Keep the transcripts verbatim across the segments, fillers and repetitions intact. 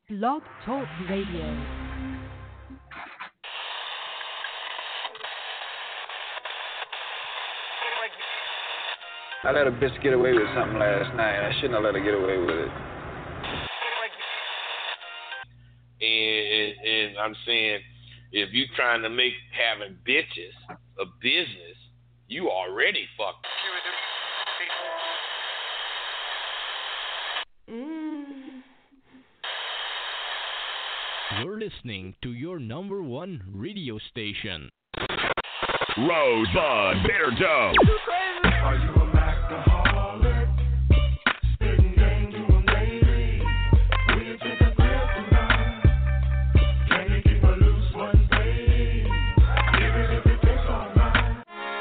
Blog Talk Radio. I let a bitch get away with something last night. I shouldn't have let her get away with it. And, and I'm saying, if you trying to make having bitches a business, you already fucked. Mm. You're listening to your number one radio station. Rosebud Bear Dome. Are you a alcoholic? Spitting game to a lady. Will you take a grip tonight? Can you keep her loose one day? Even if it takes all night.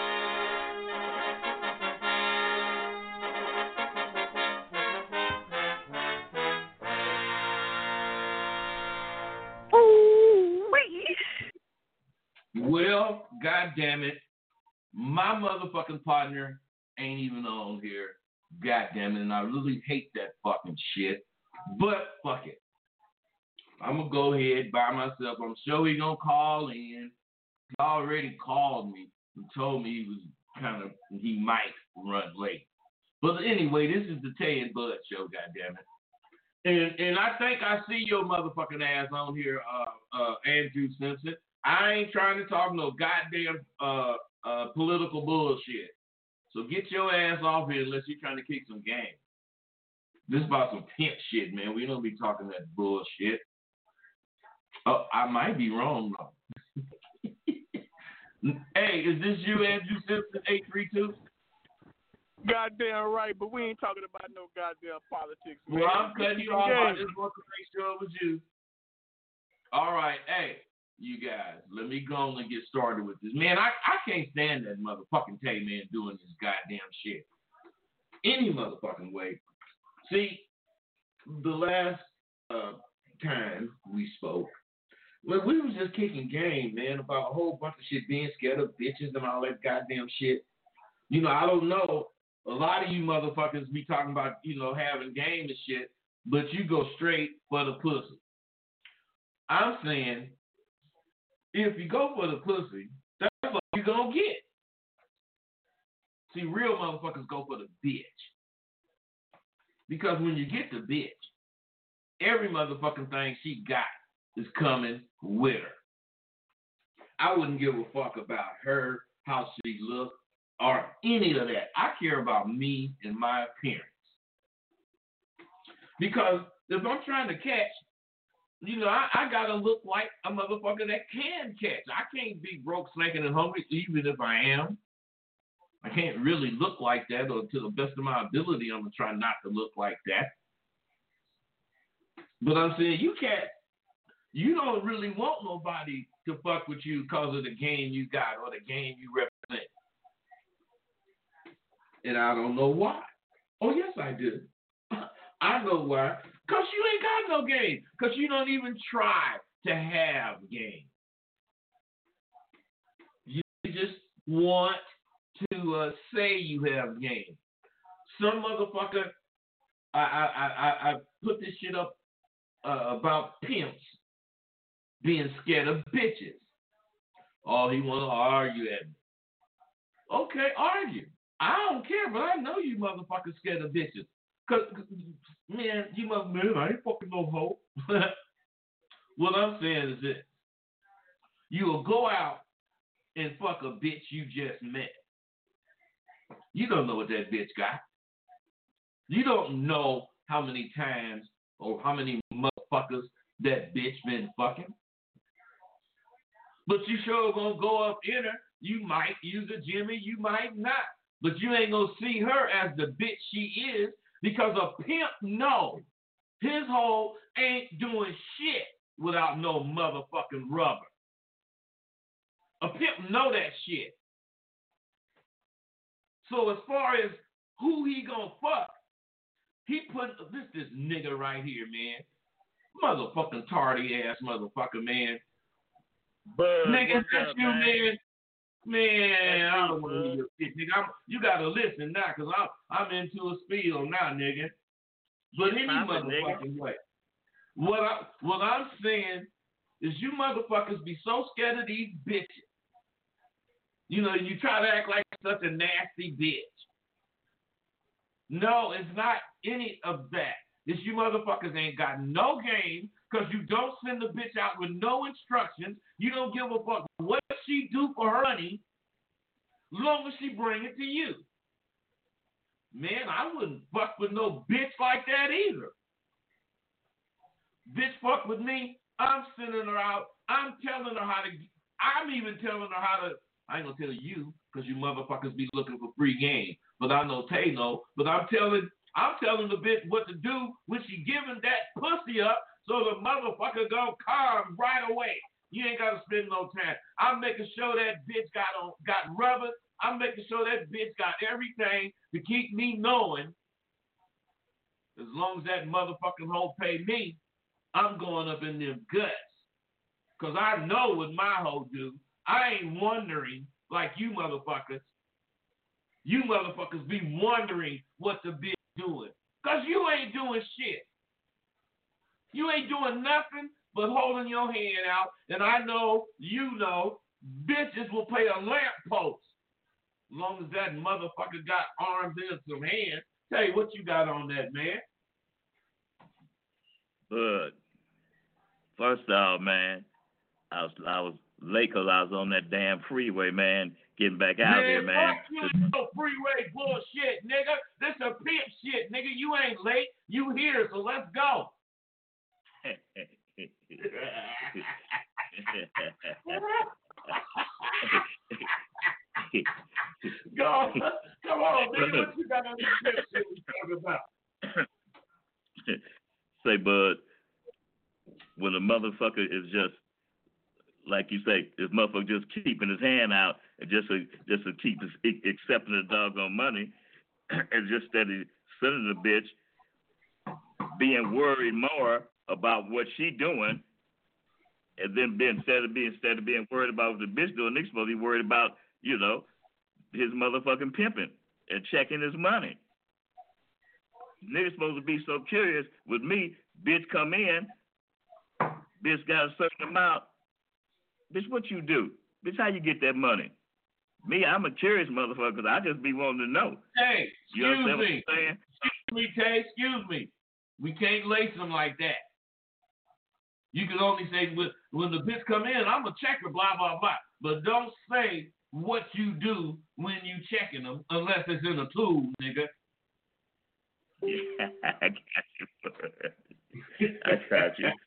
Well, goddamn it, my motherfucking partner ain't even on here. Goddamn it, and I really hate that fucking shit. But fuck it, I'm gonna go ahead by myself. I'm sure he gonna call in. He already called me and told me he was kind of he might run late. But anyway, this is the Tay and Bud show. Goddamn it. And and I think I see your motherfucking ass on here, uh, uh, Andrew Simpson. I ain't trying to talk no goddamn uh, uh, political bullshit. So get your ass off here unless you're trying to kick some game. This is about some pimp shit, man. We don't be talking that bullshit. Oh, I might be wrong, though. Hey, is this you, Andrew Simpson, eight three two? Goddamn right, but we ain't talking about no goddamn politics, man. Well, I'm cutting you off. I just want to make sure it was you. All right, hey. You guys, let me go on and get started with this. Man, I, I can't stand that motherfucking Tay man doing this goddamn shit. Any motherfucking way. See, the last uh, time we spoke, well, we was just kicking game, man, about a whole bunch of shit, being scared of bitches and all that goddamn shit. You know, I don't know. A lot of you motherfuckers be talking about, you know, having game and shit, but you go straight for the pussy. I'm saying, if you go for the pussy, that's what you're going to get. See, real motherfuckers go for the bitch. Because when you get the bitch, every motherfucking thing she got is coming with her. I wouldn't give a fuck about her, how she looks, or any of that. I care about me and my appearance. Because if I'm trying to catch, you know, I, I gotta look like a motherfucker that can catch. I can't be broke, stinking, and hungry, even if I am. I can't really look like that, or to the best of my ability, I'm gonna try not to look like that. But I'm saying, you can't, you don't really want nobody to fuck with you because of the game you got or the game you represent. And I don't know why. Oh, yes, I do. I know why. Because you ain't got no game. Because you don't even try to have game. You just want to uh, say you have game. Some motherfucker, I I I, I put this shit up uh, about pimps being scared of bitches. Oh, he want to argue at me. Okay, argue. I don't care, but I know you motherfuckers scared of bitches. Cause, man, you must, man, I ain't fucking no hoe. What I'm saying is this. You will go out and fuck a bitch you just met. You don't know what that bitch got. You don't know how many times or how many motherfuckers that bitch been fucking. But you sure gonna go up in her. You might use a Jimmy, you might not. But you ain't gonna see her as the bitch she is. Because a pimp know his hoe ain't doing shit without no motherfucking rubber. A pimp know that shit. So as far as who he gonna fuck, he put this this nigga right here, man. Motherfucking tardy ass motherfucker, man. Bud, Nigga, that's up, you, man. man. Man, I don't want to hear your shit, nigga. I'm, you gotta listen now, cause I'm I'm into a spiel now, nigga. But any Papa, motherfucking nigga. way. What I what I'm saying is you motherfuckers be so scared of these bitches. You know, you try to act like such a nasty bitch. No, it's not any of that. It's you motherfuckers ain't got no game because you don't send the bitch out with no instructions. You don't give a fuck what she do for her money, long as she bring it to you. Man, I wouldn't fuck with no bitch like that either. Bitch fuck with me, I'm sending her out. I'm telling her how to, I'm even telling her how to, I ain't gonna tell you because you motherfuckers be looking for free game. But I know Tay know. But I'm telling, I'm telling the bitch what to do when she giving that pussy up so the motherfucker gonna come right away. You ain't gotta spend no time. I'm making sure that bitch got on, got rubber. I'm making sure that bitch got everything to keep me knowing. As long as that motherfucking hoe pay me, I'm going up in them guts. Because I know what my hoe do. I ain't wondering like you motherfuckers. You motherfuckers be wondering what the bitch doing. Because you ain't doing shit. You ain't doing nothing but holding your hand out. And I know, you know, bitches will pay a lamp post. As long as that motherfucker got arms and some hands. Tell you what you got on that, man. But first off, man, I was I was late because I was on that damn freeway, man, getting back out man, there, man. Fuck you, no freeway bullshit, nigga. This a pimp shit, nigga. You ain't late. You here, so let's go. Go, come on, nigga. What you got on this pimp shit we talking about? Say, bud, when a motherfucker is just, like you say, this motherfucker just keeping his hand out and just to, just to keep his, accepting the doggone money, and just that he's sending the bitch, being worried more about what she doing, and then being, instead of being instead of being worried about what the bitch doing, they're supposed to be worried about, you know, his motherfucking pimping and checking his money. Niggas supposed to be so curious with me. Bitch come in, bitch got a certain amount. Bitch, what you do? Bitch, how you get that money? Me, I'm a curious motherfucker because I just be wanting to know. Hey, you excuse understand me. what I'm saying? Excuse me, Tay, excuse me. We can't lace them like that. You can only say, when, when the bitch come in, I'm a checker, blah, blah, blah. But don't say what you do when you checking them unless it's in a tool, nigga. Yeah, I got you. I got you.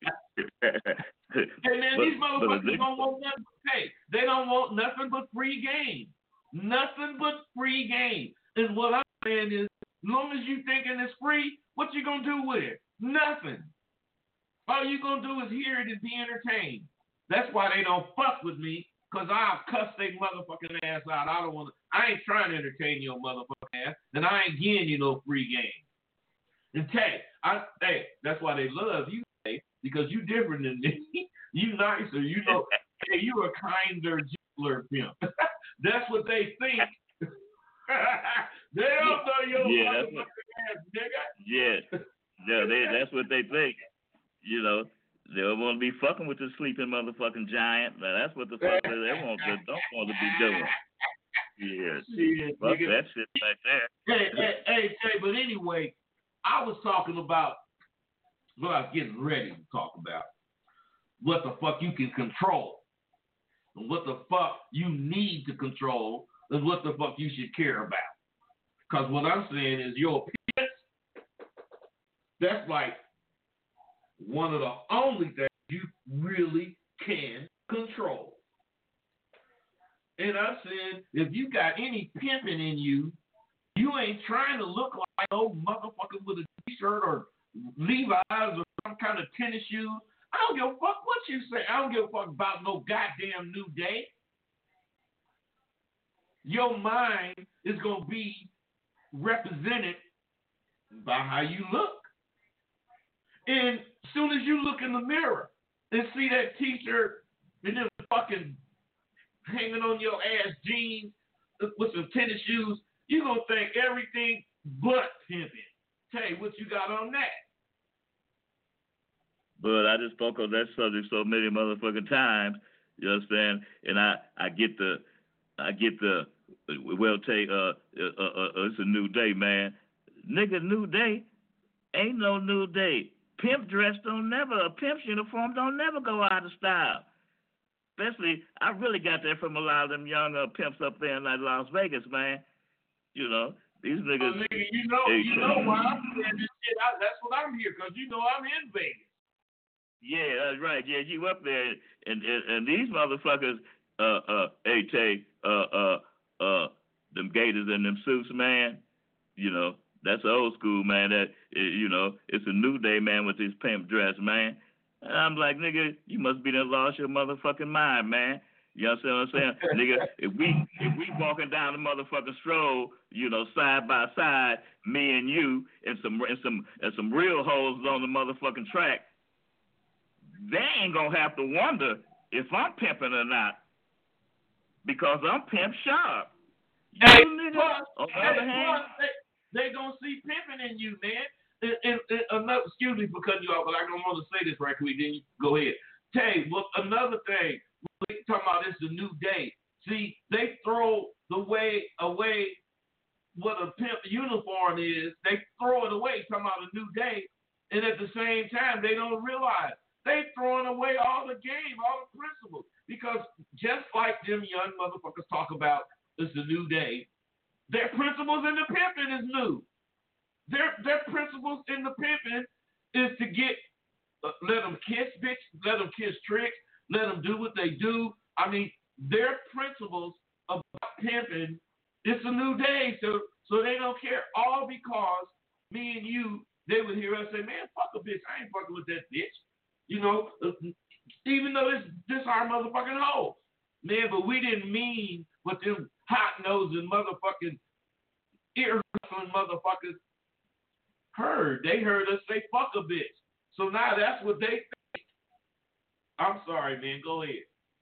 Hey, man, but, these motherfuckers but don't want nothing but pay. They don't want nothing but free game. Nothing but free game. And what I'm saying is, as long as you thinking it's free, what you gonna do with it? Nothing. All you gonna do is hear it and be entertained. That's why they don't fuck with me, because I'll cuss they motherfucking ass out. I don't want to, I ain't trying to entertain your motherfucking ass, and I ain't giving you no free game. And Tay, I, hey, that's why they love you, Tay, because you different than me. You nicer, you know, hey, you a kinder, gentler pimp. That's what they think. They don't know your yeah, motherfucking what, ass, nigga. Yeah, yeah, they, that's what they think. You know, they don't want to be fucking with the sleeping motherfucking giant. Now, that's what the fuck they want. They don't want to be doing. Yeah, shit, fuck nigga. that shit right there. Hey, hey, hey, hey, but anyway, I was talking about what I was getting ready to talk about. What the fuck you can control. And what the fuck you need to control. And what the fuck you should care about. Because what I'm saying is your appearance, that's like one of the only things you really can control. And I'm saying, if you got any pimping in you, you ain't trying to look like no motherfucker with a t-shirt or Levi's or some kind of tennis shoes. I don't give a fuck what you say. I don't give a fuck about no goddamn New Day. Your mind is going to be represented by how you look. And as soon as you look in the mirror and see that t-shirt and then fucking hanging on your ass jeans with some tennis shoes, you're going to think everything but pimping. Tell you what you got on that. but I just spoke on that subject so many motherfucking times. You understand? And I, I get the, I get the, well, take, uh, uh, uh, uh, it's a new day, man. Nigga, new day? Ain't no new day. Pimp dress don't never, a pimp's uniform don't never go out of style. Especially, I really got that from a lot of them young uh, pimps up there in like Las Vegas, man. You know, these niggas. Oh, nigga, you know, they, you know why I'm saying this shit. I, that's what I'm here, because you know I'm in Vegas. Yeah, that's right. Yeah, you up there, and and, and these motherfuckers, uh, uh, hey, Tay, uh, uh, uh, them gators and them suits, man. You know, that's old school, man. That you know, it's a new day, man, with this pimp dress, man. And I'm like, nigga, you must be done lost your motherfucking mind, man. You understand what I'm saying, nigga? If we if we walking down the motherfucking stroll, you know, side by side, me and you, and some and some and some real hoes on the motherfucking track. They ain't gonna have to wonder if I'm pimping or not, because I'm pimp sharp. You Hey, nigga, plus, on the hey, other hand, plus, they, they gonna see pimping in you, man. And, and, and another, excuse me for cutting you off, but I don't want to say this right quick. Then you go ahead. Tay, well, another thing, we're talking about this the new day. See, they throw the way away what a pimp uniform is. They throw it away, talking about a new day, and at the same time, they don't realize. They throwing away all the game, all the principles. Because just like them young motherfuckers talk about, it's a new day, their principles in the pimping is new. Their their principles in the pimping is to get, uh, let them kiss bitch, let them kiss tricks, let them do what they do. I mean, their principles about pimping, it's a new day, so so they don't care. All because me and you, they would hear us say, man, fuck a bitch, I ain't fucking with that bitch. You know, even though this this our motherfucking hoe. Man, but we didn't mean what them hot-nosing motherfucking ear-hustling motherfuckers heard. They heard us say fuck a bitch. So now that's what they think. I'm sorry, man. Go ahead.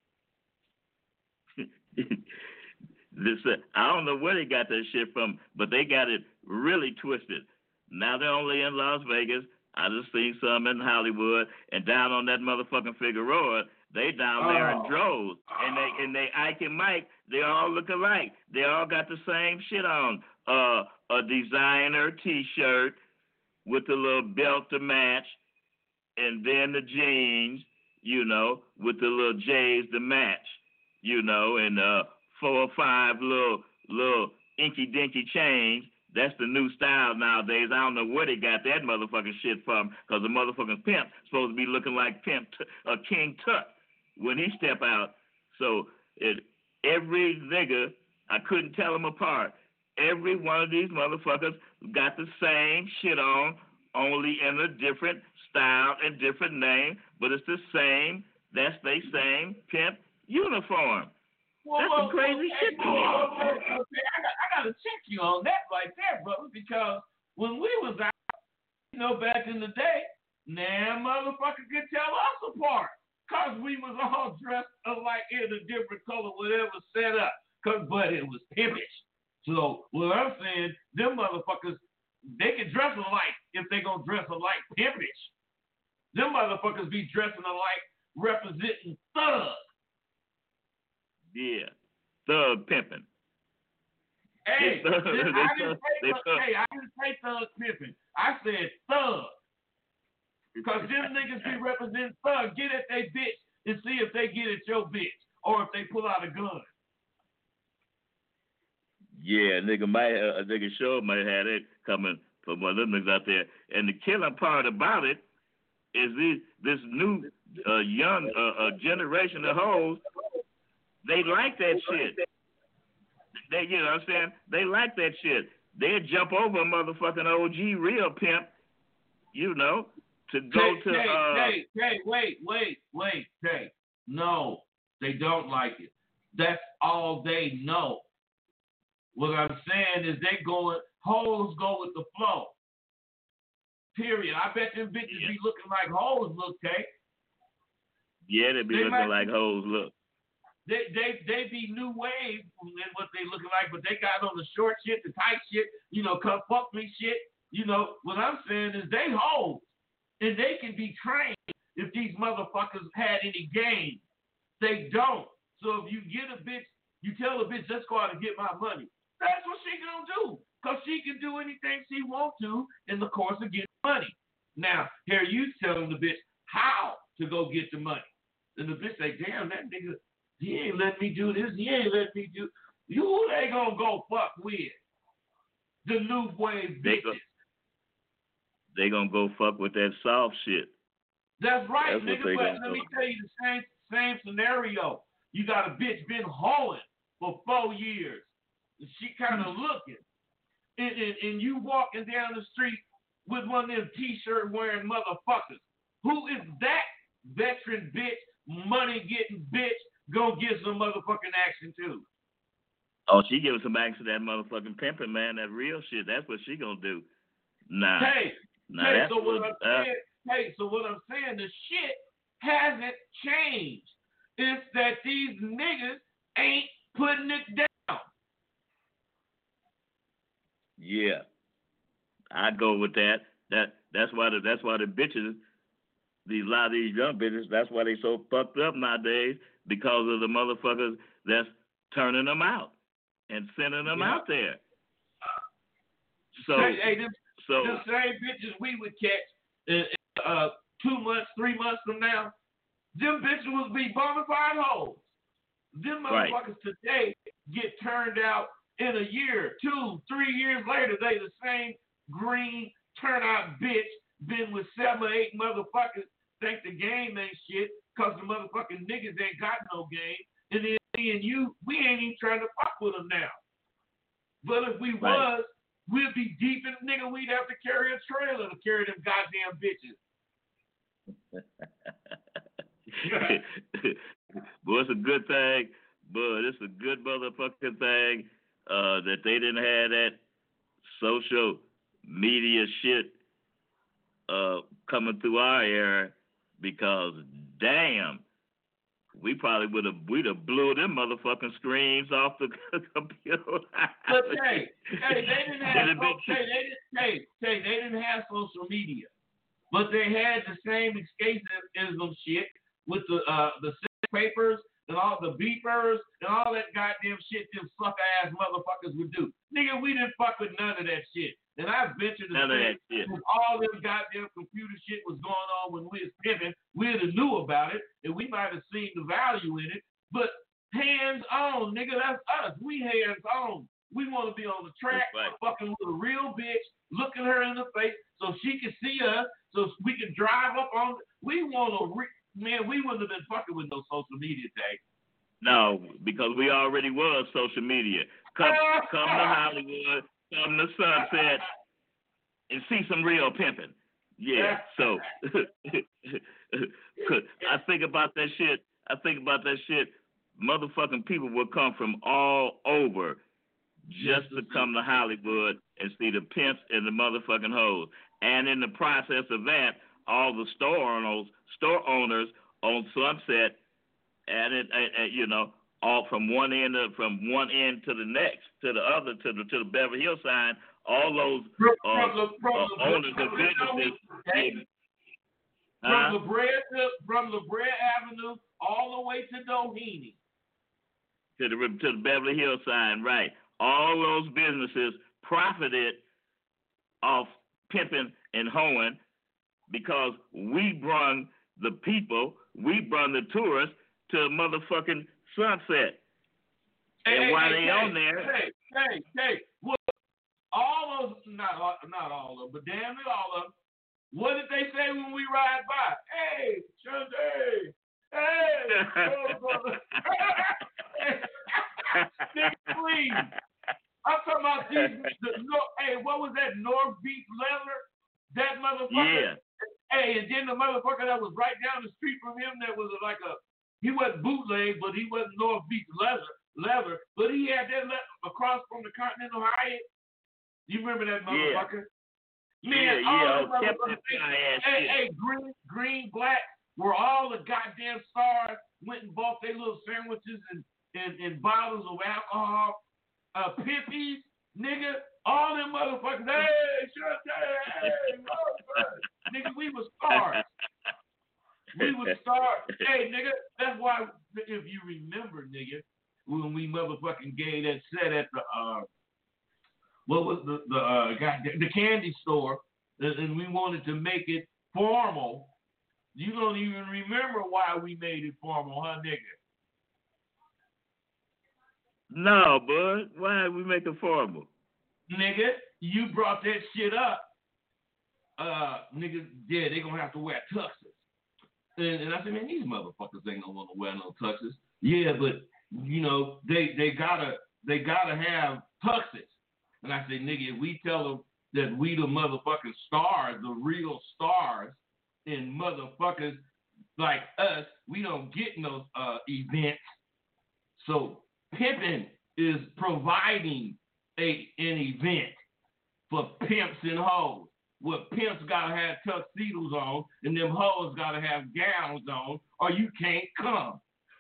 this uh, I don't know where they got that shit from, but they got it really twisted. Now they're only in Las Vegas. I just seen some in Hollywood, and down on that motherfucking Figueroa, they down there in Oh. droves, and they and they Ike and Mike, they all look alike. They all got the same shit on. Uh, a designer T-shirt with a little belt to match, and then the jeans, you know, with the little J's to match, you know, and uh, four or five little little inky dinky chains. That's the new style nowadays. I don't know where they got that motherfucking shit from, because the motherfucking pimp supposed to be looking like Pimp T- uh, King Tut when he step out. So it, every nigga, I couldn't tell them apart. Every one of these motherfuckers got the same shit on, only in a different style and different name, but it's the same, that's they same pimp uniform. Well, That's well, some crazy okay, shit to me. well, well, okay, I got, I got to check you on that right there, brother, because when we was out, you know, back in the day, nah, motherfucker could tell us apart, because we was all dressed alike in a different color, whatever set up, cause, but it was pimpish. So what I'm saying, them motherfuckers, they can dress alike if they gonna dress alike pimpish. Them motherfuckers be dressing alike representing thugs. Yeah, thug pimping. Hey, They thug- this- I they didn't thug- say they thug, thug. hey, I didn't say thug pimping. I said thug. Because them niggas be representing thug. Get at they bitch and see if they get at your bitch or if they pull out a gun. Yeah, nigga might uh, a nigga sure might have it coming from one of them niggas out there. And the killing part about it is this this new uh, young uh, uh, generation of hoes. They like that shit. They, you know what I'm saying? They like that shit. They'll jump over a motherfucking O G real pimp, you know, to go Tay, to. Tay, uh, Tay, Tay, wait, wait, wait, Tay. No, they don't like it. That's all they know. What I'm saying is they going, hoes go with the flow. Period. I bet them bitches Yeah. be looking like hoes look, Tay. Yeah, they be They looking might- like hoes. Look. They they they be new wave in what they looking like, but they got on the short shit, the tight shit, you know, come fuck me shit. You know, what I'm saying is they hoes. And they can be trained if these motherfuckers had any game. They don't. So if you get a bitch, you tell a bitch, let's go out and get my money. That's what she gonna do. Because she can do anything she wants to in the course of getting money. Now, here you telling the bitch how to go get the money. And the bitch say, damn, that nigga, he ain't letting me do this. He ain't letting me do. You who they gonna go fuck with? The new wave They bitches. go, they gonna go fuck with that soft shit. That's right, That's what nigga. they But gonna let me do. tell you the same same scenario. You got a bitch been hoeing for four years. And she kind of looking. And, and, and you walking down the street with one of them t-shirt wearing motherfuckers. Who is that veteran bitch, money getting bitch, gonna get some motherfucking action too? Oh, she giving some action to that motherfucking pimping, man. That real shit. That's what she gonna do. Nah. Hey, nah, hey, that's so what what, I'm uh, saying, hey, so what I'm saying, the shit hasn't changed. It's that these niggas ain't putting it down. yeah. I go with that. That that's why the that's why the bitches, these a lot of these young bitches, that's why they so fucked up nowadays, because of the motherfuckers that's turning them out and sending them Yeah. out there. So hey, hey, this, so the same bitches we would catch in, uh, two months, three months from now, them bitches will be bona fide hoes. Them Right. motherfuckers today get turned out in a year, two, three years later. They the same green turnout bitch, been with seven or eight motherfuckers, think the game ain't shit, cause the motherfucking niggas ain't got no game. And then me and you, we ain't even trying to fuck with them now. But if we Right. was, we'd be deep in nigga, we'd have to carry a trailer to carry them goddamn bitches. Boy, it's a good thing, but it's a good motherfucking thing uh, that they didn't have that social media shit uh, coming through our era, because damn, we probably would have we'd have blew them motherfucking screens off the computer. But hey, hey, they didn't have It'd so, been- hey, they didn't hey, hey, they didn't have social media, but they had the same escapism shit with the uh the sex papers and all the beepers and all that goddamn shit them sucker ass motherfuckers would do. Nigga, we didn't fuck with none of that shit. And I venture to None of say, that shit. if all them goddamn computer shit was going on when we was pimping, we'd have knew about it and we might have seen the value in it. But hands on, nigga, that's us. We hands on. We want to be on the track, That's right. fucking with a real bitch, looking her in the face so she can see us, so we can drive up on. We want to, re- man, we wouldn't have been fucking with no social media day. No, because we already was social media. Come, come to Hollywood, come to Sunset, and see some real pimping. Yeah. So I think about that shit. I think about that shit. Motherfucking people will come from all over just to come to Hollywood and see the pimps and the motherfucking hoes. And in the process of that, all the store owners, store owners on Sunset, and it, and, and, you know, all from one end of, from one end to the next, to the other, to the to the Beverly Hills sign, all those From, uh, from the, from uh, the, owners from of the, businesses. hey, Huh? from La Brea to from La Brea Avenue all the way to Doheny. To the to the Beverly Hills sign, right? All those businesses profited off pimping and hoeing because we brung the people, we brung the tourists to motherfucking Sunset. Hey, And hey, while hey, they hey, on there, hey, hey, hey, what? All those, not all, not all of them, but damn it, all of them. What did they say when we ride by? Hey, Shante, hey, nigga, please. I'm talking about these. The, no, hey, what was that North Beach leather? That motherfucker. Yeah. Hey, and then the motherfucker that was right down the street from him, that was like a, he wasn't bootleg, but he wasn't North Beach leather, leather, but he had that le- across from the Continental Hyatt. You remember that motherfucker? Man, yeah, all yeah, the oh, kept motherfuckers, that fly ass hey, shit. hey, green, green, black, where all the goddamn stars went and bought their little sandwiches and, and, and bottles of alcohol, uh, pippies, nigga, all them motherfuckers, hey, shut hey, hey, motherfucker. Nigga, we was stars. we would start. Hey, nigga, that's why if you remember, nigga, when we motherfucking gave that set at the uh, what was the the uh, God, the candy store, and, and we wanted to make it formal. You don't even remember why we made it formal, huh, nigga? No, bud. Why we make it formal? Nigga, you brought that shit up. Uh, nigga, yeah, they gonna have to wear tuxes. And, and I said, man, these motherfuckers ain't gonna want to wear no tuxes. Yeah, but you know, they they gotta they gotta have tuxes. And I said, nigga, if we tell them that we the motherfucking stars, the real stars, and motherfuckers like us, we don't get in those uh, events. So pimping is providing a an event for pimps and hoes. Where pimps gotta have tuxedos on and them hoes gotta have gowns on, or you can't come.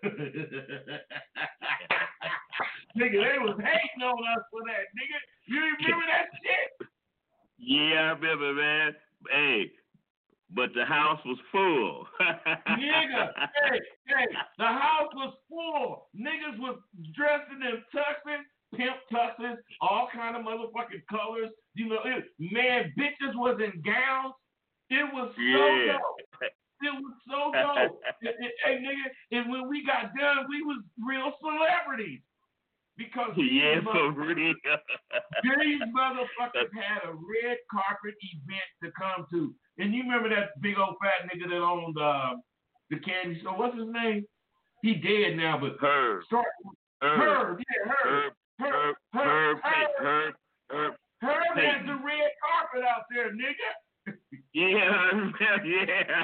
Nigga, they was hating on us for that, nigga. You remember that shit? Yeah, I remember, man. Hey, but the house was full. Nigga, hey, hey, the house was full. Niggas was dressed in them tuxes, pimp tuxes, all kind of motherfucking colors. You know, it, man, bitches was in gowns. It was so Yeah. dope. It was so dope. And- and- Hey, nigga, and when we got done, we was real celebrities. Because these, Yeah, for mother- real. these motherfuckers had a red carpet event to come to. And you remember that big old fat nigga that owned uh, the candy store? What's his name? He dead now, but Herb. Start, Herb. Herb, yeah, Herb. Herb. Herb, Herb. Herb, Herb. Herb, Herb. Herb. Herb had Payton. the red carpet out there, nigga. Yeah, yeah.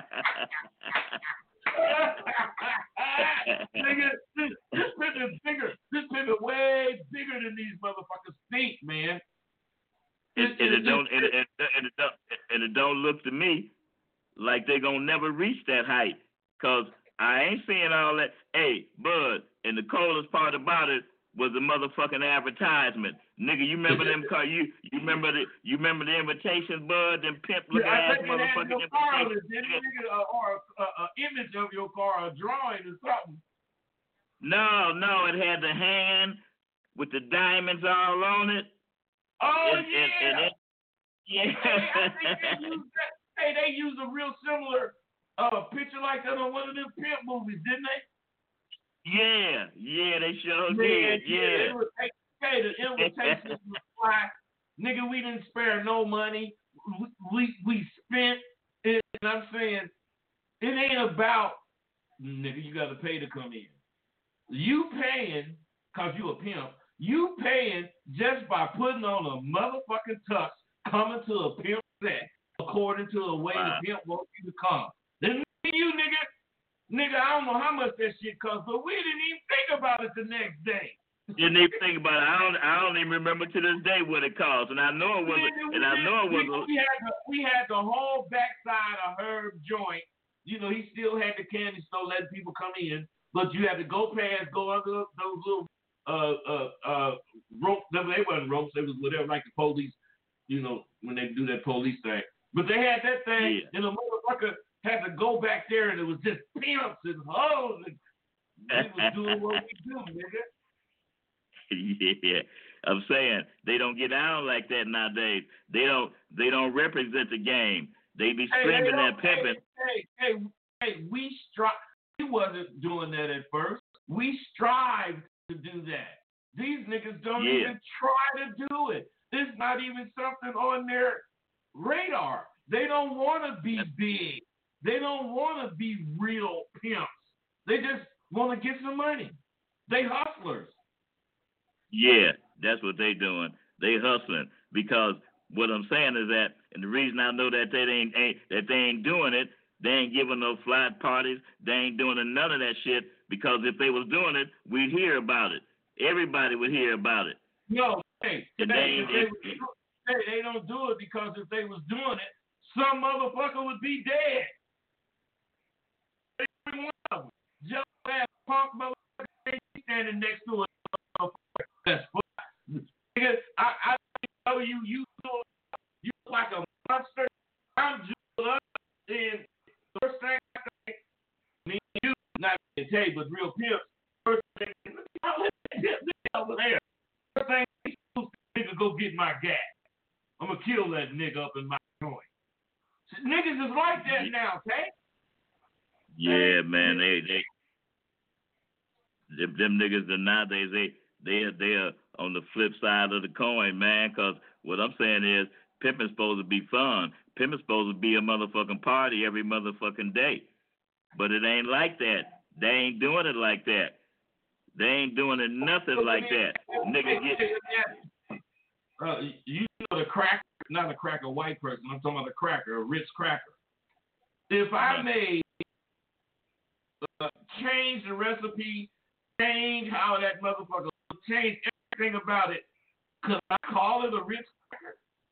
Nigga, this, this pimp is bigger. This pimp is way bigger than these motherfuckers think, man. And, and it don't and it, and, it, and it don't and it don't look to me like they're gonna never reach that height. Cause I ain't seeing all that. Hey, Bud, and the coldest part about it was the motherfucking advertisement. Nigga, you remember them car you you remember the you remember the invitations, Bud, them pimp looking Yeah, I ass think it had motherfucking your car on it, invitations. didn't it, nigga? Uh, or an uh, uh, image of your car, a drawing or something. No, no, it had the hand with the diamonds all on it. Oh, And- yeah. and- and it- yeah. Hey, I think they used that. Hey, they used a real similar uh, picture like that on one of them pimp movies, didn't they? Yeah, yeah, they sure Man, did. yeah. Yeah. It was, hey, hey, the invitations was fly. Nigga, we didn't spare no money. We we, we spent it. And I'm saying, it ain't about, nigga, you got to pay to come in. You paying, because you a pimp, you paying just by putting on a motherfucking tux, coming to a pimp set, according to the way Wow. the pimp wants you to come. Then you, nigga, nigga, I don't know how much that shit cost, but we didn't even think about it the next day. Didn't even think about it. I don't. I don't even remember to this day what it cost, and I know it was. Nigga, And I we know it did- was. We, we had the we had the whole backside of Herb joint. You know, he still had the candy store letting people come in, but you had to go past, go under those little uh uh uh ropes. They wasn't ropes. They was whatever, like the police. You know, when they do that police thing. But they had that thing, Yeah. and the motherfucker had to go back there, and it was just pimps and hoes, and we was doing what we do, nigga. Yeah, I'm saying they don't get down like that nowadays. They don't. They don't represent the game. They be Hey, screaming hey, that pimping. Hey, hey, hey, hey, we strive. We wasn't doing that at first. We strived to do that. These niggas don't Yeah. even try to do it. It's not even something on their radar. They don't want to be big. They don't want to be real pimps. They just want to get some money. They hustlers. Yeah, that's what they doing. They hustling because what I'm saying is that, and the reason I know that they ain't, ain't that they ain't doing it, they ain't giving no flight parties. They ain't doing none of that shit because if they was doing it, we'd hear about it. Everybody would hear about it. No, hey, And they, they if ain't- they, was do- hey, they don't do it because if they was doing it, some motherfucker would be dead. Every one of them. Just ass punk motherfucker standing next to a motherfucker that's fuck. Nigga, I, I know you, you look, you look like a monster. I'm just up, and the first thing after Tay, but real pimps, first thing, over there. First thing, nigga, go get my gas. I'm gonna kill that nigga up in my joint. Niggas is like that now, Tay. Yeah, man, they they them, them niggas are nowadays they they are they are on the flip side of the coin, man. Cause what I'm saying is, pimping supposed to be fun. Pimping supposed to be a motherfucking party every motherfucking day. But it ain't like that. They ain't doing it like that. They ain't doing it nothing like that. Nigga get. Uh, you know the cracker, not a cracker white person. I'm talking about a cracker, a Ritz cracker. If I made uh, change the recipe, change how that motherfucker, change everything about it, could I call it a Ritz cracker?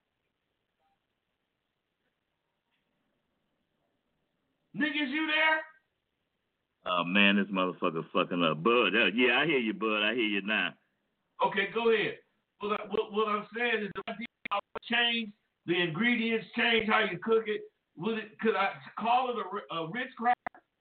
Niggas, you there? Oh man, this motherfucker fucking up, Bud. Uh, yeah, I hear you, Bud. I hear you now. Okay, go ahead. What, I, what, what I'm saying is, if I change the ingredients, change how you cook it, would it? Could I call it a, a Ritz cracker?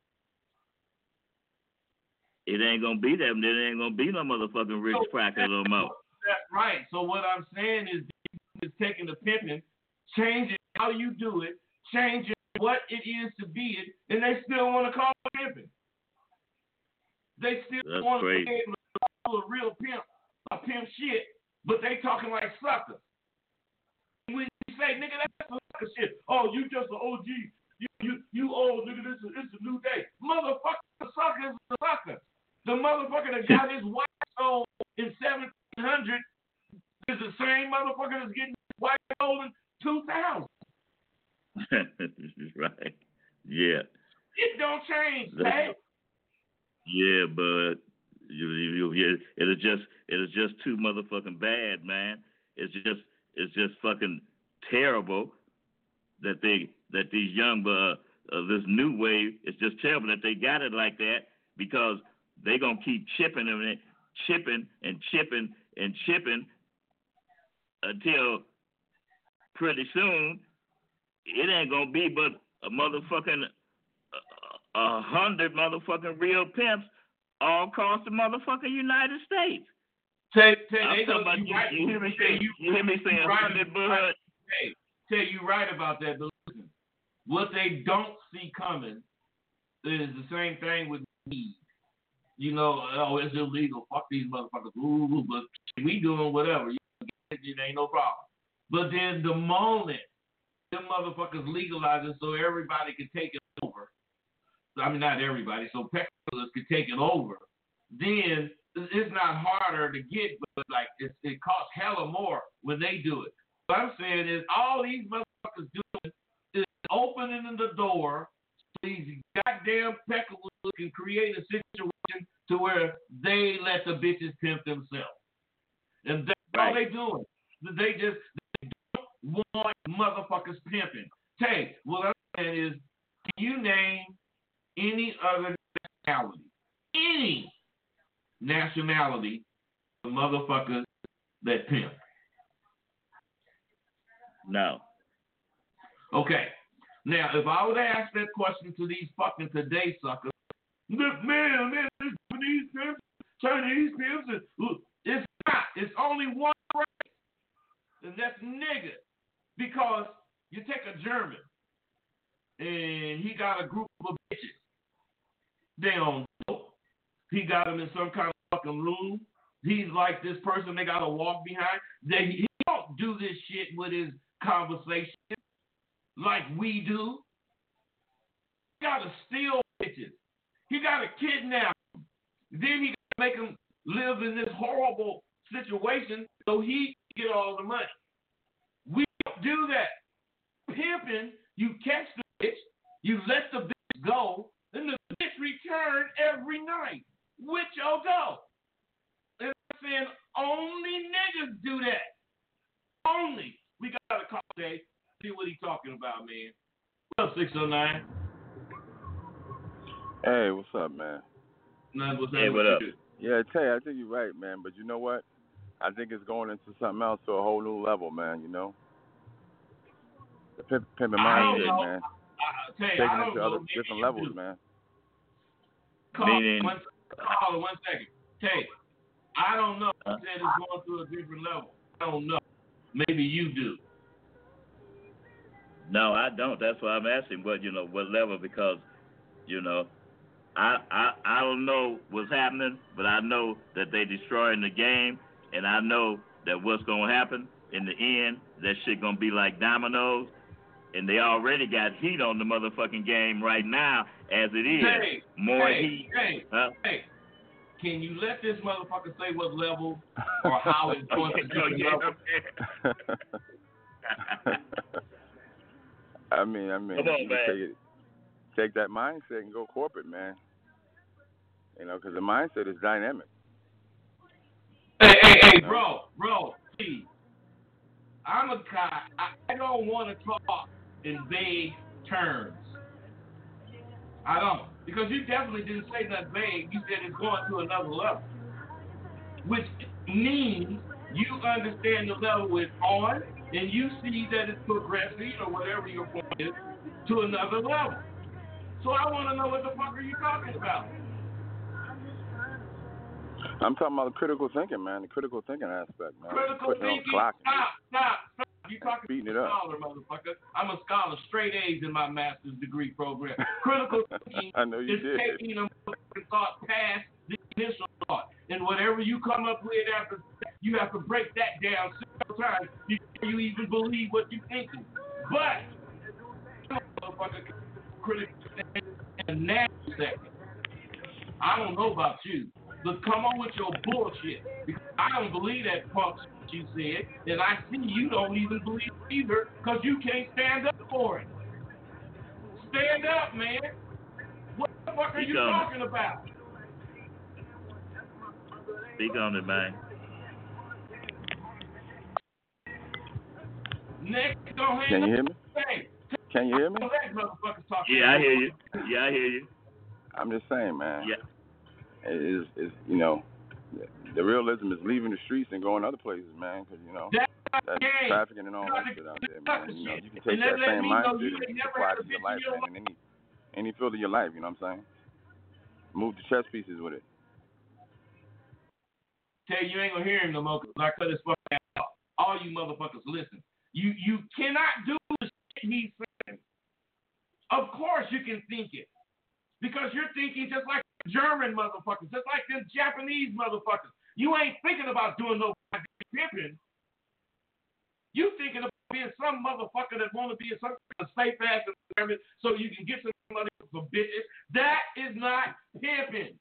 It ain't gonna be that. There ain't gonna be no motherfucking Ritz So, cracker no more. That's right. So what I'm saying is, is taking the pimping, changing how you do it, changing what it is to be it, and they still want to call it pimping. They still That's want crazy. to be able to call a real pimp a pimp shit, but they talking like suckers. When you say, nigga, that's sucker shit. Oh, you just an O G. You you you old nigga. This is it's a new day. Motherfucker, the sucker is the sucker. The motherfucker that got his wife sold in seventeen hundred is the same motherfucker that's getting his wife sold in two thousand. Right. Yeah. It don't change, That's, hey. yeah, but you, you, you, it is just it is just too motherfucking bad, man. It's just it's just fucking terrible that they that these young uh, uh this new wave. It's just terrible that they got it like that because they gonna keep chipping and chipping and chipping and chipping until pretty soon it ain't gonna be but a motherfucking a, a hundred motherfucking real pimps all across the motherfucking United States. Tay, Tay, I'm they talking go, about you, you, right, you hear me Tay, say you, you hear me saying you right, hundred, Bud? right, Tay, Tay, you right about that. But listen, what they don't see coming is the same thing with weed. You know, oh, it's illegal. Fuck these motherfuckers. Ooh, ooh, but we doing whatever. You it, it ain't no problem. But then the moment them motherfuckers legalize it so everybody can take it over. I mean, not everybody. So pet dealers can take it over. Then it's not harder to get, but like it, it costs hella more when they do it. What I'm saying is all these motherfuckers doing is opening the door so these goddamn peckaroos can create a situation to where they let the bitches pimp themselves. And that's right. all they doing. They just they don't want motherfuckers pimping. Tay, what I'm saying is, can you name any other nationality? Any nationality of motherfuckers that pimp? No. Okay. Now, if I would ask that question to these fucking today suckers, look, man, man, this Japanese pimps, Chinese pimps, and, look, it's not. It's only one race, and that's nigga. Because you take a German, and he got a group of bitches. They don't know. He got them in some kind of fucking room. He's like this person they got to walk behind. They, he don't do this shit with his conversation like we do. He got to steal bitches. He got to kidnap them. Then he got to make them live in this horrible situation so he can get all the money. We don't do that. Pimping, you catch the bitch, you let the bitch go, and the bitch return every night with your dough. And I'm saying only niggas do that. Only. We got to call Dave. See what he talking about, man. What up, six oh nine? Hey, what's up, man? None was Hey, what up? Yeah, Tay, I think you're right, man. But you know what? I think it's going into something else to a whole new level, man, you know? The pimp, pimping I don't mindset, know. man. I, I, Tay, Taking I it don't to know. other Maybe different you levels, do. man. Call Meaning, one, call one second. Tay, I don't know. You Uh, said it's going through a different level. I don't know. Maybe you do. no, I don't. That's why I'm asking what, you know, what level, because, you know, I, I I don't know what's happening, but I know that they destroying the game, and I know that what's gonna happen in the end, that shit gonna be like dominoes, and they already got heat on the motherfucking game right now as it is. Hey, More hey, heat. hey, Huh? hey. Can you let this motherfucker say what level or how it's going to different level? I mean, I mean, Come on, you man. can take it, take that mindset and go corporate, man. You know, because the mindset is dynamic. Hey, hey, hey, You know? bro, bro, please. I'm a guy. I, I don't want to talk in vague terms. I don't. Because you definitely didn't say nothing vague. You said it's going to another level. Which means you understand the level it's on, and you see that it's progressing, or whatever your point is, to another level. So I want to know what the fuck are you talking about? I'm talking about critical thinking, man. The critical thinking aspect, man. Critical Putting it on thinking. the clock. Stop, stop, stop. You talking Beating to it a up. scholar, motherfucker. I'm a scholar, straight A's in my master's degree program. Critical thinking I know you is did. taking a motherfucking thought past the initial thought. And whatever you come up with after that, you have to break that down several times before you even believe what you're thinking. But, motherfucker, critical thinking in a nasty second. I don't know about you, but come on with your bullshit. Because I don't believe that punk shit you said, and I see you don't even believe it either, because you can't stand up for it. Stand up, man. What the fuck are Speak you on it. talking about? Speak on it, man. Next, don't hang Can you up hear me? the thing. Can you hear me? Don't let motherfuckers talk. Yeah, I hear you. Yeah, I hear you. I'm just saying, man. Yeah. It is, is you know, the realism is leaving the streets and going other places, man. Because you know, That's that game. trafficking and all that shit out there, man. You know, you can take And that then let same me know mindset you and ain't never apply had it a to your bitch life, in your man, in any any field of your life. You know what I'm saying? Move the chess pieces with it. Tell you, you ain't gonna hear him no more because I cut his fucking ass off. All you motherfuckers listen. You you cannot do the shit he's saying. Of course you can think it. Because you're thinking just like German motherfuckers, just like them Japanese motherfuckers. You ain't thinking about doing no goddamn pimping. You thinking about being some motherfucker that want to be in some kind of safe ass environment so you can get some money from bitches. That is not pimping.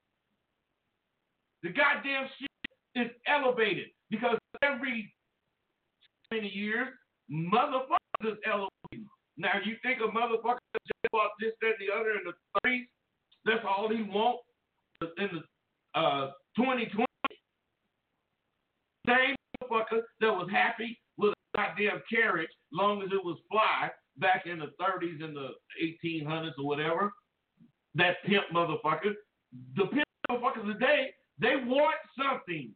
The goddamn shit is elevated because every many years, motherfuckers is elevating. Now you think a motherfucker just bought this, that, and the other in the thirties? That's all he wants in the uh, twenty twenty. Same motherfucker that was happy with a goddamn carriage, long as it was fly, back in the thirties and the eighteen hundreds or whatever. That pimp motherfucker. The pimp motherfuckers today, they want something.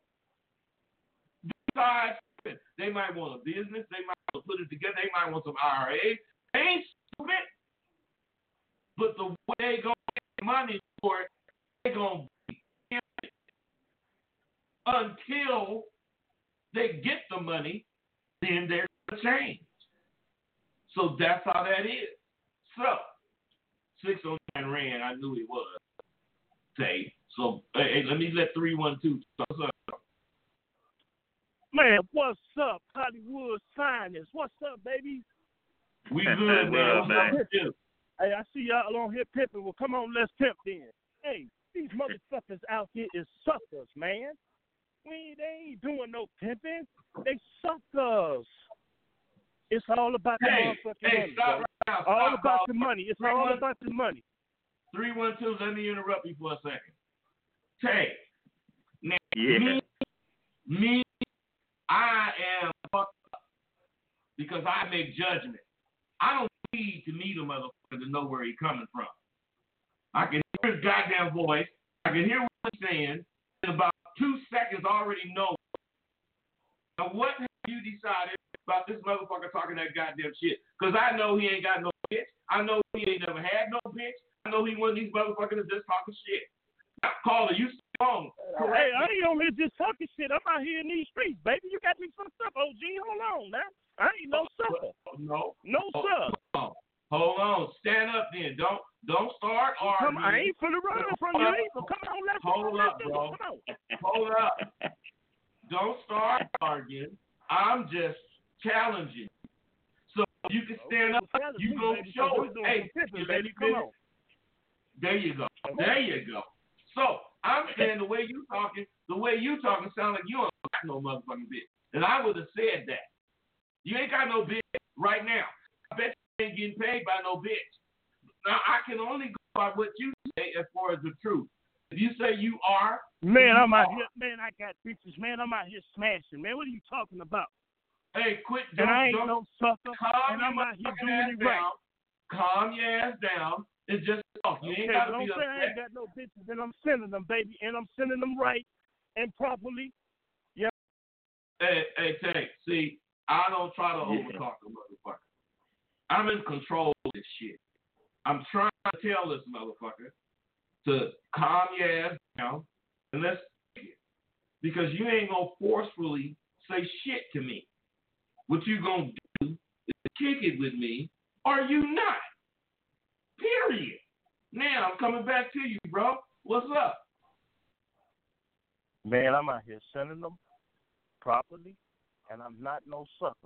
Besides, they might want a business. They might want to put it together. They might want some I R As. They ain't stupid. But the way they going to get money for it, they going to be pimping until they get the money, then they're going to change. So that's how that is. So, six oh nine Rand, I knew it was. Say, so, hey, hey, let me let three one two what's up? Man, what's up, Hollywood Finest? What's up, baby? We good, man. What's up with you? Hey, I see y'all on here pimping. Well, come on, let's pimp then. Hey, these motherfuckers out here is suckers, man. We they ain't doing no pimping. They suckers. It's all about the Hey, motherfucking hey, money. stop bro. right now. All Stop, about Paul. the money. It's Three all one- about the money. three one two, let me interrupt you for a second. Hey, now, Yeah. me, me, I am fucked up because I make judgment. I don't need to meet a motherfucker to know where he's coming from. I can hear his goddamn voice. I can hear what he's saying. In about two seconds, I already know. Now, what have you decided about this motherfucker talking that goddamn shit? Because I know he ain't got no bitch. I know he ain't never had no bitch. I know he one of these motherfuckers that's just talking shit. Now, caller, you strong. Hey, I ain't on here just talking shit. I'm out here in these streets, baby. You got me fucked up, O G. Hold on, man. I ain't no sucker. No. No, Oh, sir. hold on. Hold on. Stand up then. Don't don't start arguing. Come, I ain't finna run from you either. Come on, let's Hold go. up, Let's bro. go. Come on. Hold up. Don't start arguing. I'm just challenging. So you can stand up. You go show it. Hey, you let me come on. There you go. There you go. So I'm saying the way you talking, the way you talking sound like you don't got no motherfucking bitch. And I would have said that. You ain't got no bitch right now. I bet you ain't getting paid by no bitch. Now I can only go by what you say as far as the truth. If you say you are, man, you I'm out are. here. Man, I got bitches. Man, I'm out here smashing. Man, what are you talking about? Hey, quit. And Don't, I ain't don't, no sucker. calm And I'm your out here motherfucking doing ass it right. down. Calm your ass down and just talk. You Okay, ain't got to don't be say I ain't upset. got no bitches, and I'm sending them, baby, and I'm sending them right and properly. Yeah. Hey, hey, Tank. See, I don't try to Yeah. overtalk a motherfucker. I'm in control of this shit. I'm trying to tell this motherfucker to calm your ass down and let's kick it. Because you ain't gonna forcefully say shit to me. What you gonna do is kick it with me, or you not. Period. Now I'm coming back to you, bro. What's up? Man, I'm out here sending them properly, and I'm not no sucker.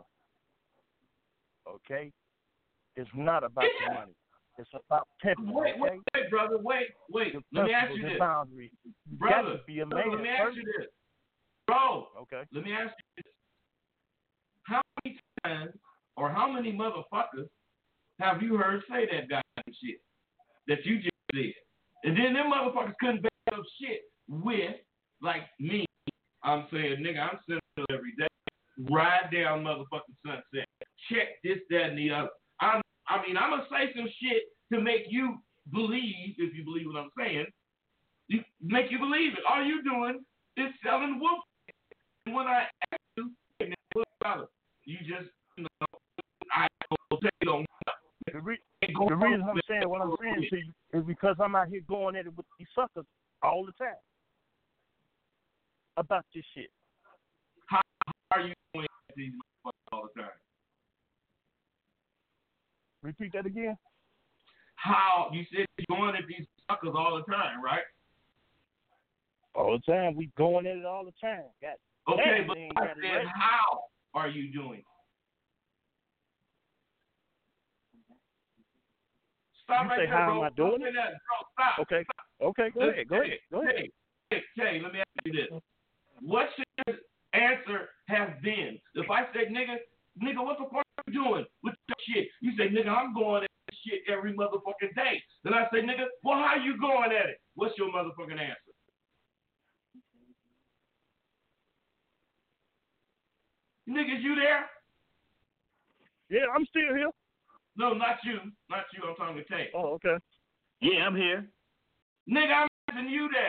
Okay? It's not about Yeah. the money. It's about pimping, Wait, okay? wait, wait, brother. Wait, wait. Your Let me ask principles you and this. boundaries. You Brother, got to be a brother, man let me ask first. you this. Bro, Okay. let me ask you this. How many times or how many motherfuckers have you heard say that goddamn shit that you just said? And then them motherfuckers couldn't back up shit with, like me, I'm saying, nigga, I'm sitting there every day, ride down motherfucking Sunset, check this, that, and the other. I'm, I mean, I'm going to say some shit to make you believe, if you believe what I'm saying, you, make you believe it. All you doing is selling whoop. And when I ask you, hey, man, what about it? You just, you know, I don't take it on. The, re- the reason I'm saying what I'm saying to you is because I'm out here going at it with these suckers all the time about this shit. How are you going at these motherfuckers all the time? Repeat that again. How you said you're going at these suckers all the time, right? All the time. We going at it all the time. Got Okay, damn, but they ain't I got it said, right. how are you doing? Stop You right say, there, how bro. am I Don't doing say it? that, bro. Stop. Okay. Okay, go Listen, ahead. Go ahead. Go ahead. Hey, hey, hey, let me ask you this. What should your answer have been? If I say, nigga, nigga, what the fuck are you doing with your shit? You say, nigga, I'm going at this shit every motherfucking day. Then I say, nigga, well, how you going at it? What's your motherfucking answer? Niggas, you there? Yeah, I'm still here. No, not you. Not you. I'm talking to Tate. Oh, okay. Yeah, I'm here. Nigga, I'm asking you that.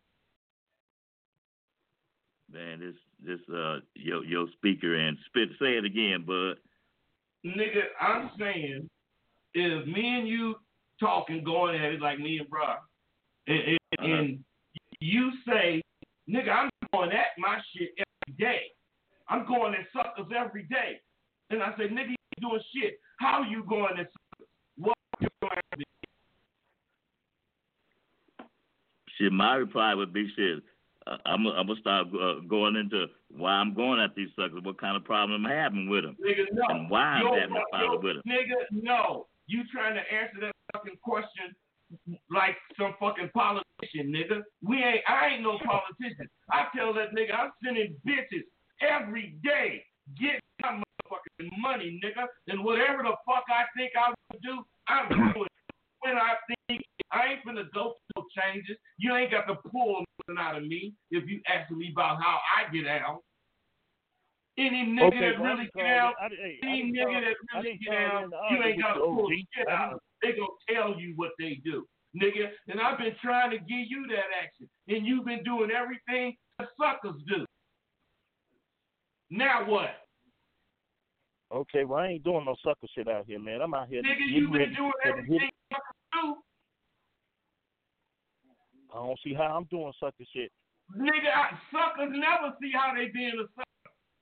Man, this this uh your your speaker and spit say it again, bud. Nigga, I'm saying if me and you talking, going at it like me and bro, and, and, Uh-huh. and you say, nigga, I'm going at my shit every day. I'm going at suckers every day. And I say, nigga, you ain't doing shit. How you going at suckers? What you going at me? Shit, my reply would be shit. Uh, I'm I'm gonna start uh, going into why I'm going at these suckers. What kind of problem I'm having with them, Nigga, no. and why I'm Yo, having a yo, problem with them. Nigga, no. You trying to answer that fucking question like some fucking politician, nigga. We ain't, I ain't no politician. I tell that nigga I'm sending bitches every day. Get my motherfucking money, nigga. And whatever the fuck I think I would do, I'm doing it. When I think I ain't finna go through no changes. You ain't got to pull nothing out of me if you ask me about how I get out. Any nigga Okay, that well, I really didn't get call out, you- I didn't- hey, I any didn't nigga call- that I really didn't get call out, in to you argue ain't with got to you, pull O G. shit I out. didn't- They gonna tell you what they do, nigga. And I've been trying to give you that action, and you've been doing everything the suckers do. Now what? Okay, well, I ain't doing no sucker shit out here, man. I'm out here. Nigga, getting you've been ready doing for the hit- everything suckers do. don't see how I'm doing sucker shit. Nigga, I, suckers never see how they being a sucker.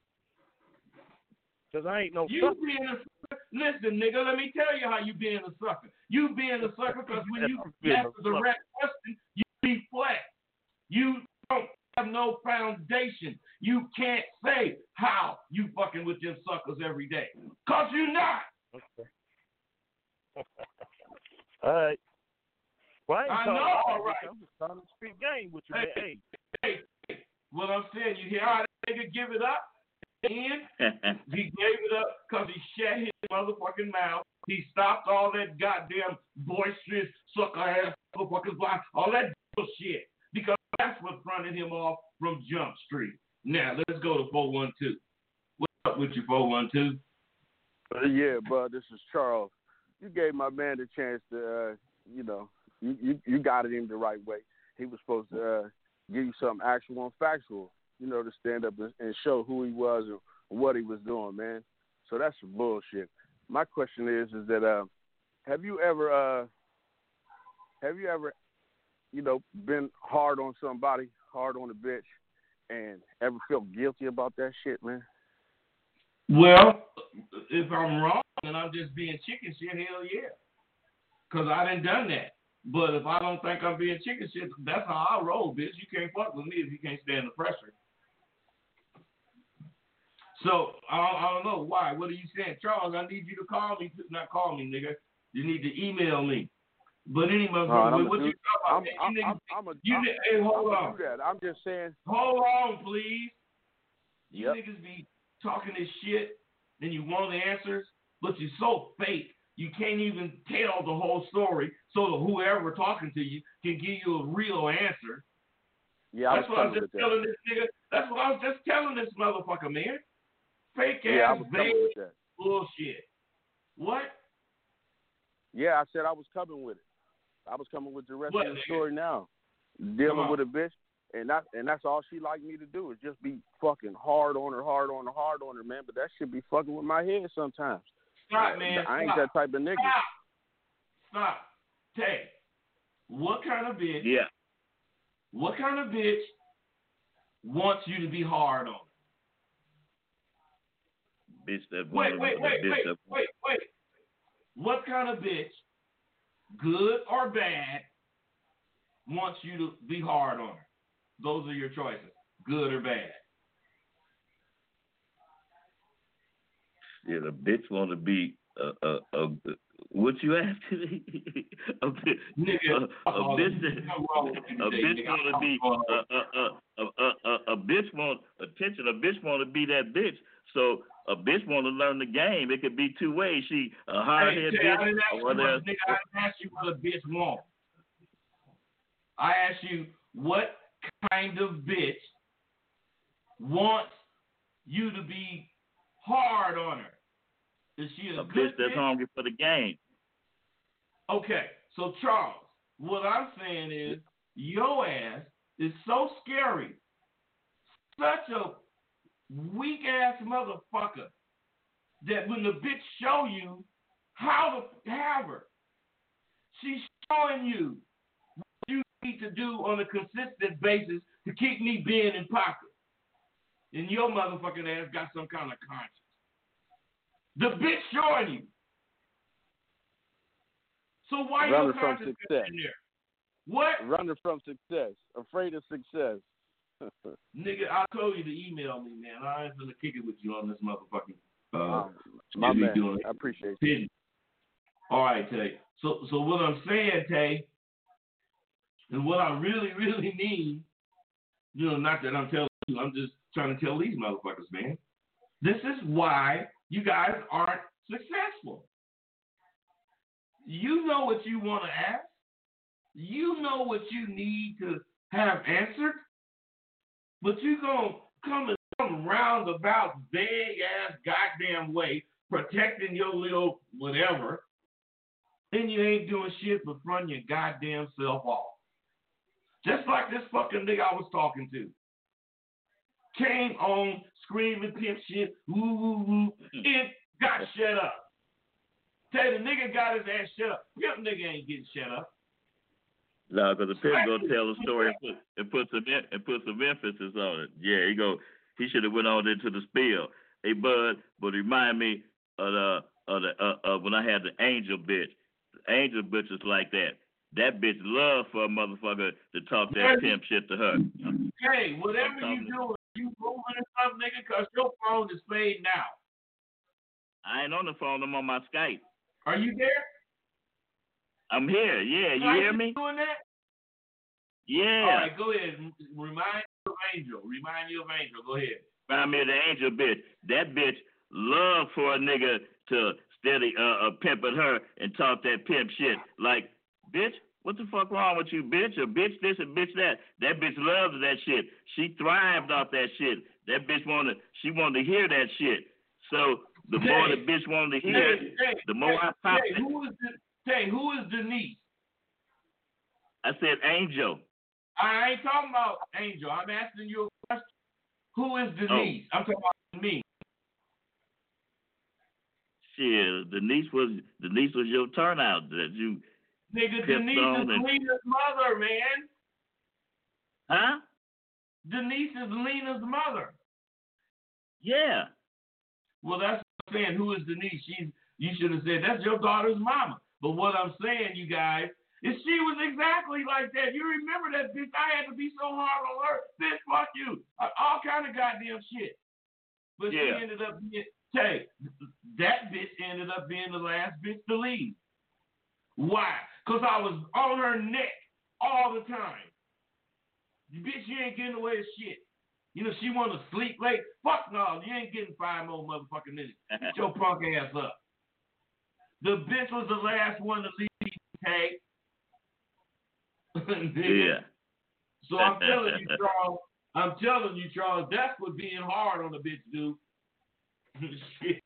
Cause I ain't no You sucker. being a sucker. Listen, nigga, let me tell you how you being a sucker. You being a sucker because when you being a ask the direct question, you be flat. You don't have no foundation. You can't say how you fucking with them suckers every day. Cause you not. Okay. All right. Well, I, ain't I talking know, about all that, right. bitch. I'm just trying to speak game with you, man. Hey, Hey, hey, what I'm saying, you hear how that nigga give it up? And he gave it up because he shut his motherfucking mouth. He stopped all that goddamn boisterous sucker ass motherfucking block, all that bullshit. Because that's what fronted him off from Jump Street. Now, let's go to four one two. What's up with you, four one two? Uh, yeah, bud, this is Charles. You gave my man the chance to, uh, you know, you, you, you guided him the right way. He was supposed to uh, give you something actual and factual, you know, to stand up and, and show who he was and what he was doing, man. So that's some bullshit. My question is, is that uh, have you ever, uh, have you ever, you know, been hard on somebody, hard on a bitch, and ever felt guilty about that shit, man? Well, if I'm wrong and I'm just being chicken shit, hell yeah. Because I done done that. But if I don't think I'm being chicken shit, that's how I roll, bitch. You can't fuck with me if you can't stand the pressure. So, I, I don't know. Why? What are you saying? Charles, I need you to call me. Not call me, nigga. You need to email me. But anyway, Uh, what do, you talking about? I'm, You I'm, niggas, I'm, I'm a, you, I'm, hey, hold I'm on. do that. I'm just saying. Hold on, please. You Yep. niggas be talking this shit, and you want the answers, but you're so fake. You can't even tell the whole story so that whoever talking to you can give you a real answer. Yeah, I That's was what I was coming just with telling that. this nigga. That's what I was just telling this motherfucker, man. Fake Yeah, I ass, was coming vague with that. bullshit. What? Yeah, I said I was coming with it. I was coming with the rest What, of the nigga? story now. Come Dealing on. with a bitch, and that and that's all she like me to do is just be fucking hard on her, hard on her, hard on her, man. But that should be fucking with my head sometimes. Stop, man. I ain't Stop. that type of nigga. Stop. Stop. Tay, what kind of bitch? Yeah. What kind of bitch wants you to be hard on? Bitch that Wait, wanna- wait, the wait, bitch wait, that- wait, wait. What kind of bitch, good or bad, wants you to be hard on her? Those are your choices, good or bad. Yeah, the bitch want to be a a a. What you asking me? a bitch, Nigga, a, a bitch that what's wrong with you a today, bitch nigga? want to be I'm a a, a a a a bitch want attention. A bitch want to be that bitch. So a bitch want to learn the game. It could be two ways. She a hard Hey, head Jay, I bitch, didn't ask or you whether what, nigga, I didn't ask you what a bitch wants. I asked you what kind of bitch wants you to be hard on her. Is she a, a good bitch that's bitch? hungry for the game. Okay, so Charles, what I'm saying is your ass is so scary, such a weak ass motherfucker that when the bitch show you how to have her, she's showing you what you need to do on a consistent basis to keep me being in pocket. And your motherfucking ass got some kind of conscience. The bitch showing you. So why Running your from conscience success. in there? What? Running from success, afraid of success. Nigga, I told you to email me, man. I ain't gonna kick it with you on this motherfucking. Uh, Um, my you man, doing I appreciate it. Pity. All right, Tay. So, so what I'm saying, Tay, and what I really, really need, you know, not that I'm telling you, I'm just trying to tell these motherfuckers, man. This is why you guys aren't successful. You know what you want to ask. You know what you need to have answered. But you going to come in some roundabout, vague-ass goddamn way, protecting your little whatever, and you ain't doing shit but fronting your goddamn self off. Just like this fucking nigga I was talking to. Came on screaming pimp shit, woo, woo, woo, and got shut up. Tell you, the nigga got his ass shut up. Pimp nigga ain't getting shut up. No, because the pimp gonna tell a story and put and put some em- and put some emphasis on it. Yeah, he go. He should have went on into the spiel. Hey, Bud, but remind me of the of the uh, uh, when I had the angel bitch. The angel bitch is like that. That bitch love for a motherfucker to talk that pimp shit to her. Hey, whatever you do, you moving or something, nigga, because your phone is fading out. I ain't on the phone. I'm on my Skype. Are you there? I'm here. Yeah, you Are hear me? Doing that? Yeah. All right, go ahead. Remind you of Angel. Remind you of Angel. Go ahead. Remind me of the angel bitch. That bitch love for a nigga to steady uh, uh pimping her and talk that pimp shit. Like, bitch, what the fuck wrong with you, bitch? Or bitch this and bitch that. That bitch loves that shit. She thrived off that shit. That bitch wanted, she wanted to hear that shit. So the Jay, more the bitch wanted to hear Jay, it, Jay, the more Jay, I popped Jay, it. who is the, Jay, who is Denise? I said angel. I ain't talking about Angel. I'm asking you a question. Who is Denise? Oh. I'm talking about me. Shit, Denise was Denise was your turnout that you Nigga, pimped Denise on is and- Lena's mother, man. Huh? Denise is Lena's mother. Yeah. Well, that's what I'm saying. Who is Denise? She's. You should have said that's your daughter's mama. But what I'm saying, you guys, is she was exactly like that. You remember that bitch? I had to be so hard on her. Bitch, fuck you. All kind of goddamn shit. But Yeah. she ended up being. Hey, that bitch ended up being the last bitch to leave. Why? Because I was on her neck all the time. Bitch, you ain't getting away with shit. You know, she want to sleep late. Fuck no, you ain't getting five more motherfucking minutes. Get your punk ass up. The bitch was the last one to leave, hey? Yeah. So I'm telling you, Charles, I'm telling you, Charles, that's what being hard on a bitch do. Shit.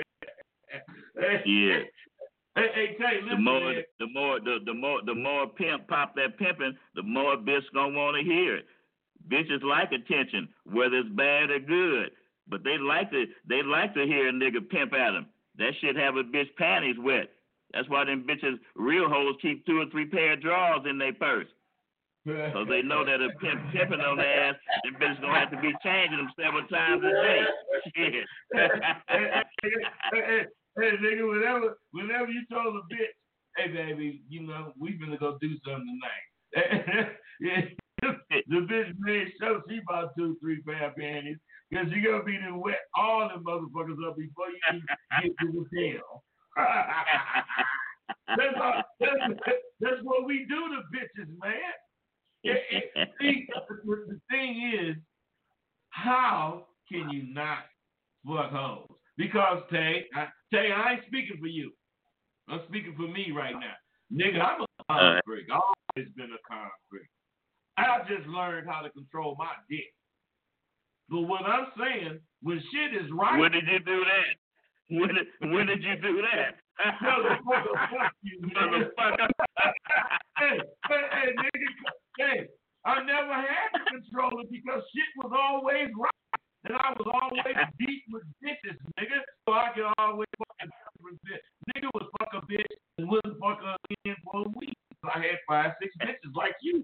Yeah. Hey, hey, Tay, listen, The more, man. the more, the, the more, the more pimp pop that pimping, the more bitch gonna want to hear it. Bitches like attention, whether it's bad or good, but they like to, they like to hear a nigga pimp at them. That shit have a bitch panties wet. That's why them bitches, real hoes, keep two or three pair of drawers in their purse. Because they know that a pimp pimping on their ass, them bitches gonna have to be changing them several times a day. Shit. hey, hey, hey, hey, nigga, whenever, whenever you told a bitch, hey, baby, you know, we finna go do something tonight. Yeah, the bitch made sure she bought two, three pair of panties, because she gonna be to wet all them motherfuckers up before you can get to the tail. that's, all, that's, that's what we do to bitches, man. It, it, see, the thing is, how can you not fuck hoes? Because, Tay, I, Tay, I ain't speaking for you. I'm speaking for me right now. Nigga, I'm a con freak. I've always been a con freak. I just learned how to control my dick. But what I'm saying, when shit is right... When did you do that? When did, when did you do that? Motherfucker, fuck you, motherfucker. hey, hey, hey, nigga, hey, I never had to control it because shit was always right. And I was always deep with bitches, nigga. So I could always fucking bitch. Nigga would fuck a bitch and wouldn't fuck her again for a week. I had five, six bitches like you.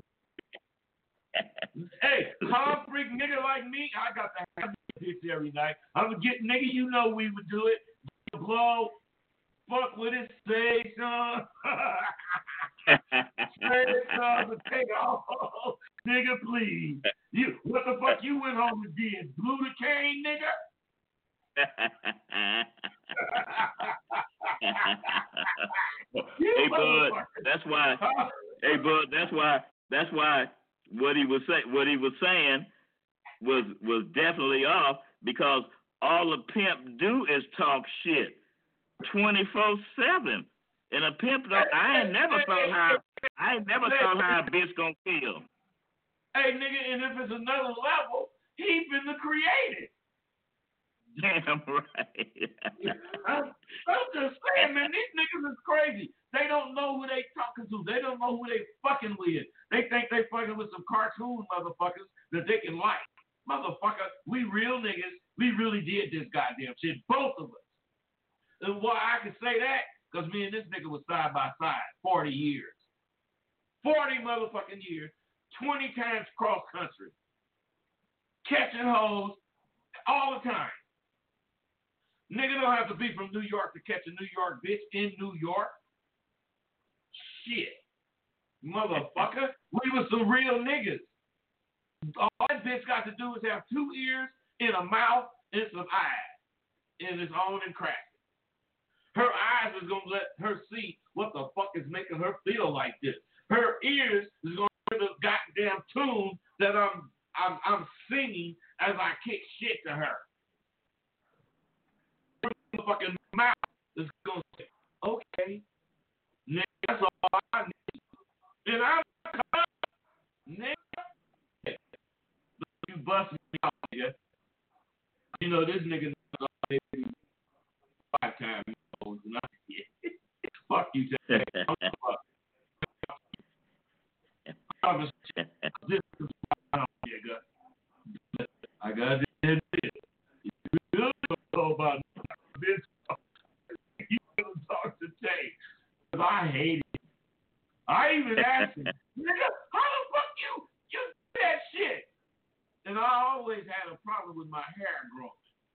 Hey, con freak nigga like me, I got to have a bitch every night. I'm a get nigga, you know we would do it. Blow, fuck with it, say son. Say son, but take off. Nigga, please. You what the fuck you went home and did? Blew the cane, nigga? Hey bud, that's why hey bud, that's why that's why what he was say what he was saying was was definitely off, because all a pimp do is talk shit twenty-four seven. And a pimp don't, I ain't never thought how I ain't never thought how a bitch gonna feel. Hey nigga, and if it's another level, he finna create it. Damn right. I'm, I'm just saying, man, these niggas is crazy. They don't know who they talking to. They don't know who they fucking with. They think they fucking with some cartoon motherfuckers that they can like. Motherfucker, we real niggas. We really did this goddamn shit, both of us. And why I can say that? Because me and this nigga was side by side, forty years. forty motherfucking years, twenty times cross country, catching hoes all the time. Nigga don't have to be from New York to catch a New York bitch in New York. Shit. Motherfucker. We was some real niggas. All that bitch got to do is have two ears and a mouth and some eyes. And it's on and cracking. Her eyes is going to let her see what the fuck is making her feel like this. Her ears is going to hear the goddamn tune that I'm, I'm, I'm singing as I kick shit to her. Her fucking mouth is going to say, okay, nigga, that's all I need. And I'm nigga, you bust me out, nigga. You know, this nigga knows five times. Fuck you, Jay. I got to admit, you don't know about bitch. You don't talk to Jay. Because I hate it. I even asked him, nigga, how the fuck you, you do that shit? And I always had a problem with my hair growing.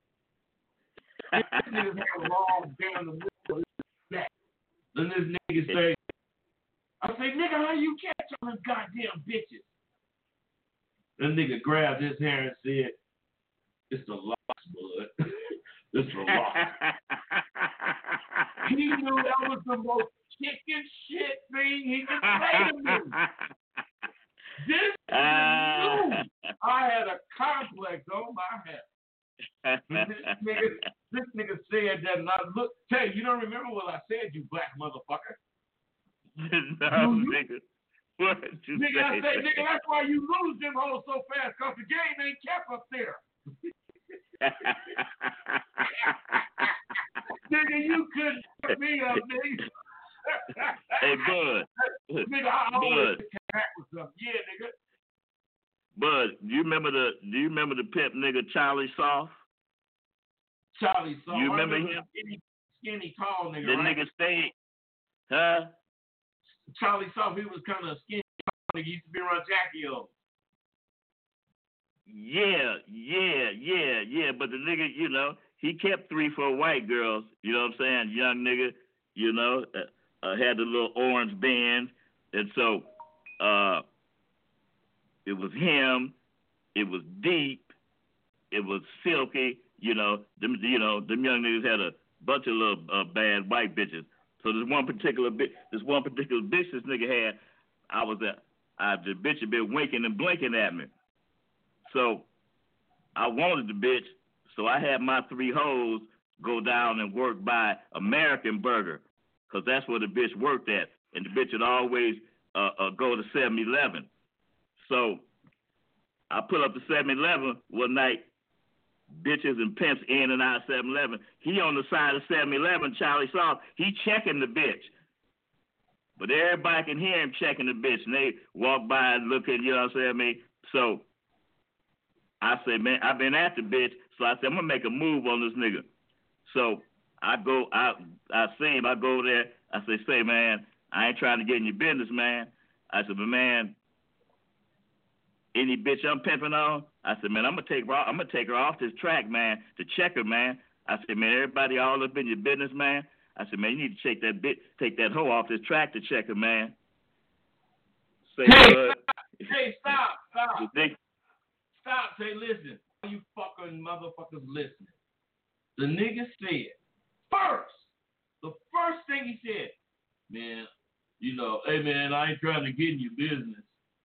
This nigga's hair long down the middle of his back. Then this nigga say, I say, nigga, how you catch all them goddamn bitches? The nigga grabbed his hair and said, it's the locks, bud. It's the locks. He knew that was the most chicken shit thing he could say to me. This nigga knew I had a complex on my head. This nigga, this nigga said that, and I look. Tell you, you don't remember what I said, you black motherfucker. No, nigga. What you nigga, I say? say, nigga, that's why you lose them hoes so fast, cause the game ain't kept up there. Nigga, you couldn't put me up, nigga. Hey, Bud. Nigga, I always Bud. come back with something. Yeah, nigga. Bud, do you remember the do you remember the pimp nigga Charlie Soft? Charlie Soft. You remember him? Skinny, skinny, tall nigga, The right? nigga stayed, huh? Charlie Soft, he was kind of skinny. Nigga used to be around Jackie O. Yeah, yeah, yeah, yeah. But the nigga, you know, he kept three, four white girls. You know what I'm saying? Young nigga, you know, uh, uh, had the little orange band, and so uh, it was him. It was Deep. It was Silky. You know, them, you know, them young niggas had a bunch of little uh, bad white bitches. So this one particular bit, this one particular bitch this nigga had, I was at, I, the bitch had been winking and blinking at me. So I wanted the bitch, so I had my three hoes go down and work by American Burger, because that's where the bitch worked at. And the bitch would always uh, uh, go to seven eleven. So I put up to seven eleven one night, bitches and pimps in and out of seven eleven. He on the side of seven eleven, Charlie Soft, he checking the bitch. But everybody can hear him checking the bitch, and they walk by and look at, you know what I'm saying, I mean? So I say, man, I've been at the bitch, so I said, I'm going to make a move on this nigga. So I go, I I see him, I go there, I say, say, man, I ain't trying to get in your business, man. I said, but man, any bitch I'm pimping on, I said, man, I'm gonna take her, I'm gonna take her off this track, man, to check her, man. I said, man, everybody all up in your business, man. I said, man, you need to take that bit, take that hoe off this track to check her, man. Say, hey, bud. stop. Hey, stop, stop. They, Stop, say, listen. You fucking motherfuckers listening. The nigga said, first, the first thing he said, man, you know, hey, man, I ain't trying to get in your business.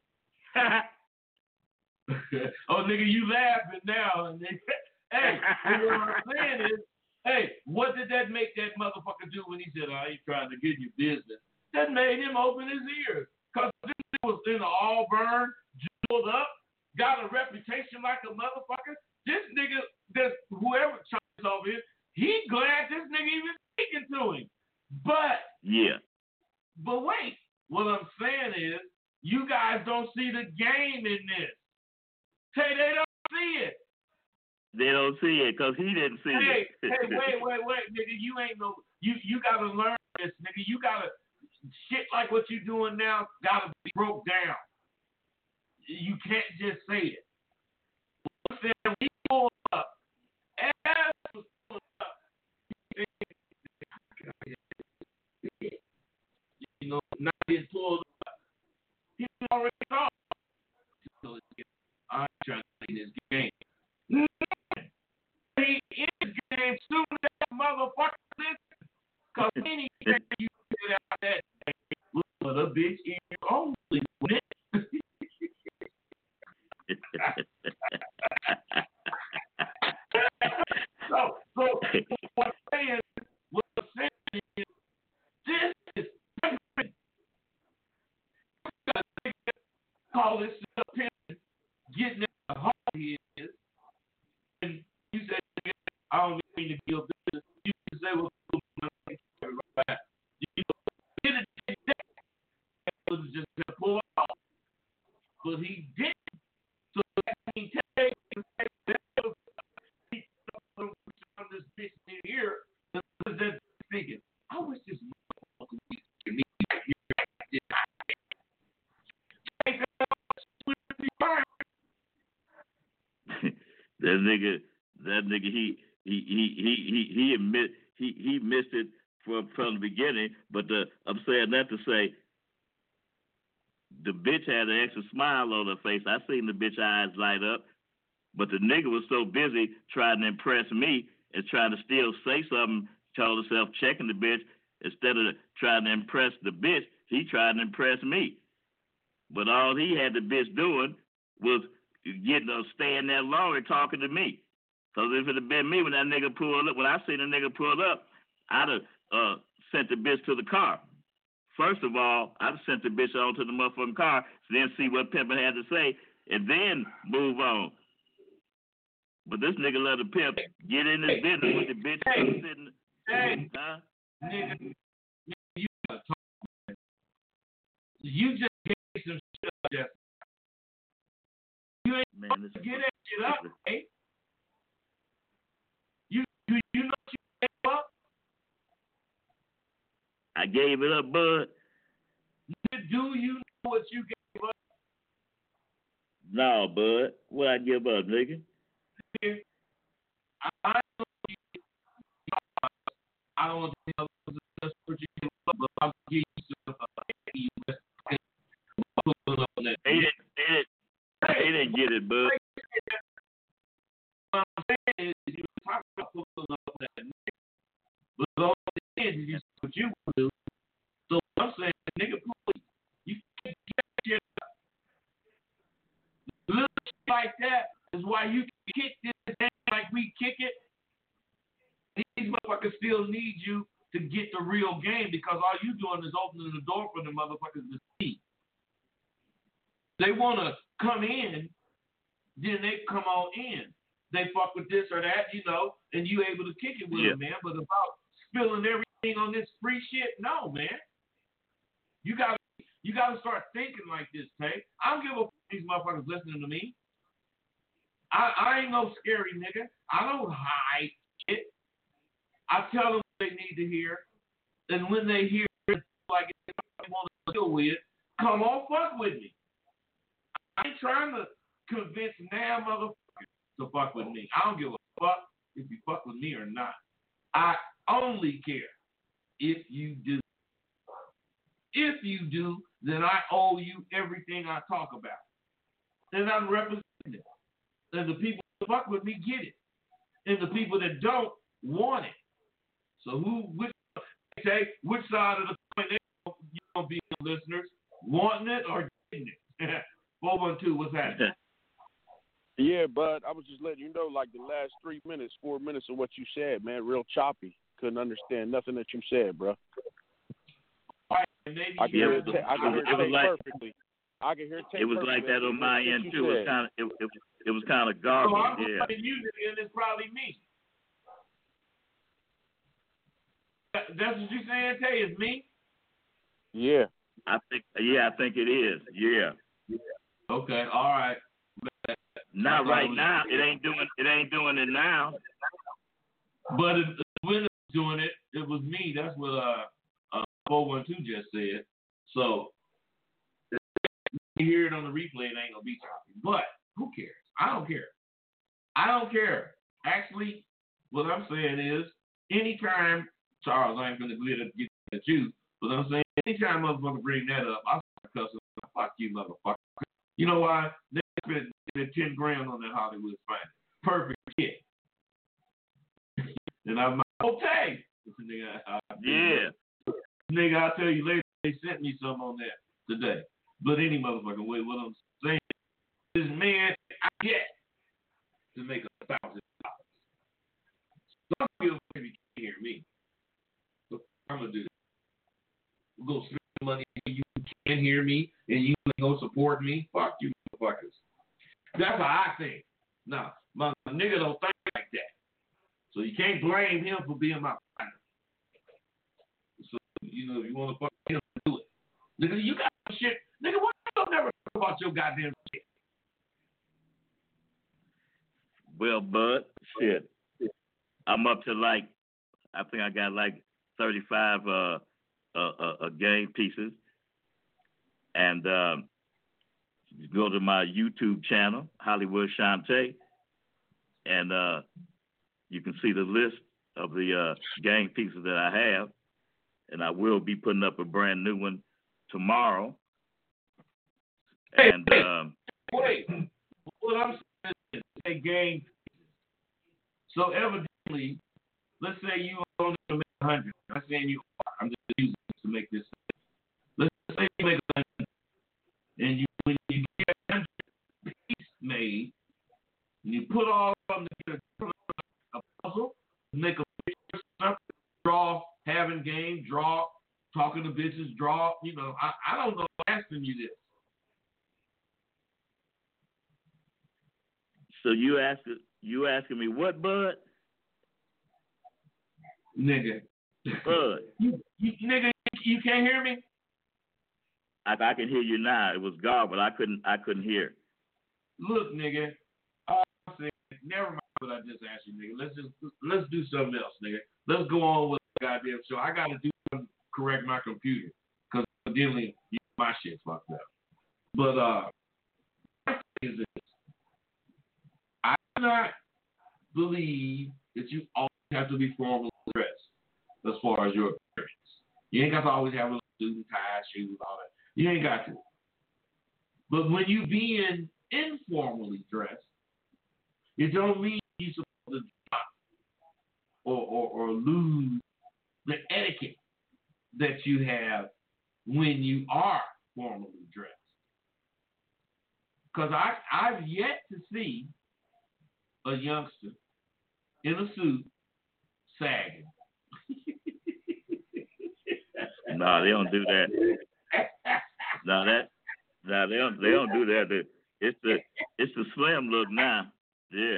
Oh, nigga, you laughing now. Nigga. Hey, what I'm saying is, hey, what did that make that motherfucker do when he said, I ain't trying to get in your business? That made him open his ears. Because this nigga was in Auburn, jeweled up, got a reputation like a motherfucker. This nigga, this whoever Charlie Soft is, he glad this nigga even speaking to him. But yeah. But wait, what I'm saying is, you guys don't see the game in this. Hey, they don't see it. They don't see it because he didn't see hey, it. Hey, wait, wait, wait, nigga, you ain't no, you you gotta learn this, nigga. You gotta, shit like what you're doing now gotta be broke down. You can't just say it. Then we pull up. As we pull up, you know, not getting pulled up. He already thought. I'm trying to play this game. He in the game soon as that motherfucker listen. Because anything you get out that day, look, the bitch is only with it. so, so what I'm saying, what I'm saying is, this is different. Call this shit up, getting in the heart he is, and you say, I don't mean to be a business. You can say, well, right. You know, it was just to pull out, but he didn't. So that means take this bitch in here, that's thinking, I wish this motherfucker would be me right here. That nigga, that nigga, he he he he he he admit he he missed it from from the beginning. But the, I'm saying that to say, the bitch had an extra smile on her face. I seen the bitch eyes light up, but the nigga was so busy trying to impress me and trying to still say something. Told herself checking the bitch instead of trying to impress the bitch. He tried to impress me, but all he had the bitch doing was getting her staying there longer talking to me. Because if it had been me when that nigga pulled up, when I seen the nigga pulled up, I'd have uh, sent the bitch to the car. First of all, I'd have sent the bitch on to the motherfucking car, then see what Pimpin' had to say, and then move on. But this nigga let the pimp get in his business with the bitch hey, sitting. Hey, huh? Nigga, you gotta talk, man. You just gave some shit up there. You ain't man, this get that shit up, hey? You, you, you know what you gave up? I gave it up, bud. Do you know what you gave up? No, bud. What I give up, nigga? I don't I don't want to tell you what you give up, but I'll give you some uh, they didn't, they didn't, they didn't get it, bud. What I'm saying is you were talking about pulling up that nigga, but all it is is you see what you want to do. So I'm saying, nigga, please, you can't get shit up. Little shit like that is why you can kick this thing like we kick it. These motherfuckers still need you to get the real game because all you doing is opening the door for the motherfuckers to see. They want to come in, then they come on in. They fuck with this or that, you know, and you able to kick it with yeah. them, man. But about spilling everything on this free shit, no, man. You got you got to start thinking like this, Tay. I don't give a fuck these motherfuckers listening to me. I, I ain't no scary nigga. I don't hide shit. I tell them what they need to hear, and when they hear it, like they want to deal with, come on, fuck with me. I ain't trying to convince now motherfuckers to fuck with me. I don't give a fuck if you fuck with me or not. I only care if you do. If you do, then I owe you everything I talk about. And I'm representing it. And the people that fuck with me get it. And the people that don't want it. So who, which, okay, which side of the coin you gonna be, listeners? Wanting it or getting it? four one two, what's happening? Yeah, bud, I was just letting you know, like the last three minutes, four minutes of what you said, man, real choppy. Couldn't understand nothing that you said, bro. Right, I can hear it, ta- I can hear it, it was tape like, perfectly. I can hear it tape It was perfectly. like that on my end too. It was kind of it, it, it was kind of garbage. So I'm yeah. you, and it's probably me. That's what you're saying, Tay? It's me? Yeah. I think. Yeah, I think it is. Yeah. Okay. All right. Not right now. It ain't doing. It ain't doing it now. But it, when it was doing it, it was me. That's what uh, uh four one two just said. So you hear it on the replay, it ain't gonna be choppy. But who cares? I don't care. I don't care. Actually, what I'm saying is, anytime, Charles, I ain't gonna get at you, but I'm saying anytime motherfucker bring that up, I'll start cussing. Fuck you, motherfucker. You know why? They spent ten grand on that Hollywood finance. Perfect shit. And I'm like, okay. Nigga, I, I, Yeah. Nigga, I'll tell you later, they sent me some on that today. But any motherfucking way, what I'm saying is, man, I get to make a thousand dollars. Some people maybe can't hear me. So I'm gonna do that. We're gonna spend money and you can't hear me and you ain't gonna support me. Fuck you motherfuckers. That's how I think. Nah, my nigga don't think like that. So you can't blame him for being my partner. So, you know, if you want to fuck him, do it. Nigga, you got shit. Nigga, why you don't never talk about your goddamn shit? Well, Bud, shit. I'm up to like, I think I got like thirty-five uh, uh, uh, uh game pieces. And um, you go to my YouTube channel, Hollywood Shantae, and uh, you can see the list of the uh, game pieces that I have. And I will be putting up a brand new one tomorrow. Hey, and hey, um, wait, what I'm saying is a game. So evidently, let's say you only make a hundred. I'm saying you are. I'm just using this to make this. Let's say you make a hundred, and you when you get a hundred pieces made, and you put all of them together, a puzzle, make a picture, something, draw, having game, draw, talking to bitches, draw. You know, I, I don't know. I'm asking you this. So you ask you asking me what, Bud? Nigga. Bud. You, you, nigga, you can't hear me? I, I can hear you now. It was garbled. I couldn't I couldn't hear. Look, nigga. Uh, I said, never mind what I just asked you, nigga. Let's just let's do something else, nigga. Let's go on with the goddamn show. I gotta do something to correct my computer because evidently my shit's fucked up. But uh, my thing is this. I do not believe that you always have to be formally dressed as far as your appearance. You ain't got to always have a student tie, shoes, all that. You ain't got to. But when you being informally dressed, it don't mean you're supposed to drop or, or, or lose the etiquette that you have when you are formally dressed. Because I've yet to see a youngster in a suit sagging. No, they don't do that. No, that no, they don't they don't do that. It's the it's the slim look now. Yeah.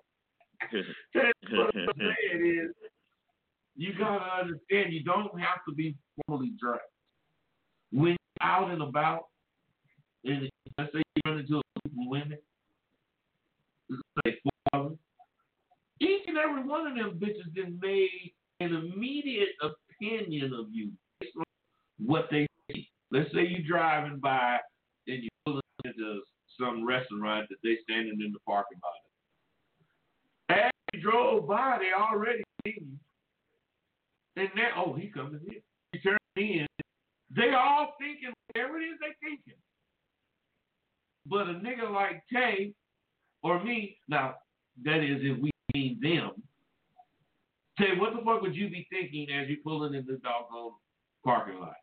What I'm saying is, you gotta understand you don't have to be formally dressed. When you're out and about, and let's say you run into a group of women, let's say four of them, each and every one of them bitches then made an immediate opinion of you based on what they see. Let's say you're driving by and you pull into some restaurant that they standing in the parking lot. As you drove by, they already seen you. And now, oh, he coming in. You turn in. They all thinking whatever it is they thinking. But a nigga like Tay or me, now, that is if we mean them, Tay, what the fuck would you be thinking as you pulling in the doggone parking lot?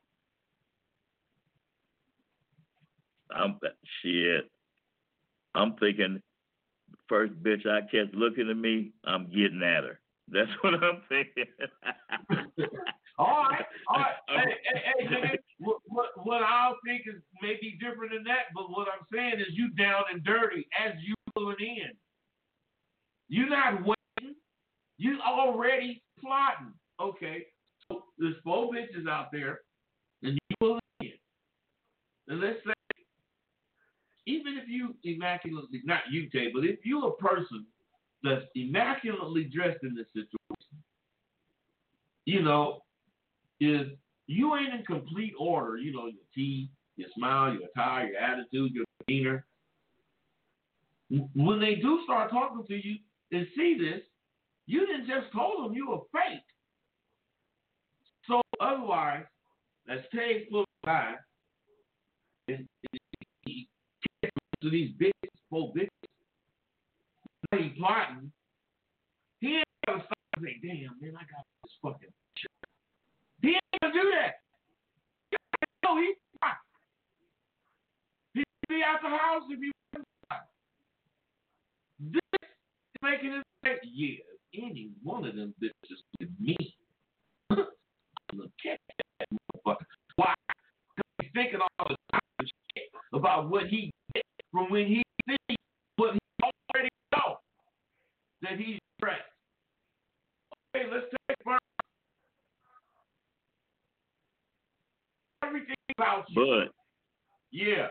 I'm shit. I'm thinking, first bitch I catch looking at me, I'm getting at her. That's what I'm thinking. all right, all right. Hey, hey, hey, nigga, what, what, what I'll think is maybe different than that, but what I'm saying is you down and dirty as you pulling in. You're not waiting. You already plotting. Okay, so there's four bitches out there, and you pulling in. And let's say, even if you immaculately, not you, Tay, but if you're a person that's immaculately dressed in this situation, you know, is you ain't in complete order. You know, your teeth, your smile, your attire, your attitude, your demeanor. When they do start talking to you and see this, you didn't just told them you were fake. So otherwise, let's take full time and to these bitches, four bitches. Now he plotting. He ain't gonna stop and say, damn, man, I got this fucking shit. He ain't gonna do that. No, he's not. He'd be out the house if he was not. This is making it say, yeah, any one of them bitches with me. Look at that motherfucker. Why? Because he's thinking all the time shit about what he gets from when he sees what he already knows that he's stressed. Okay, let's take first. Everything about you. But yeah.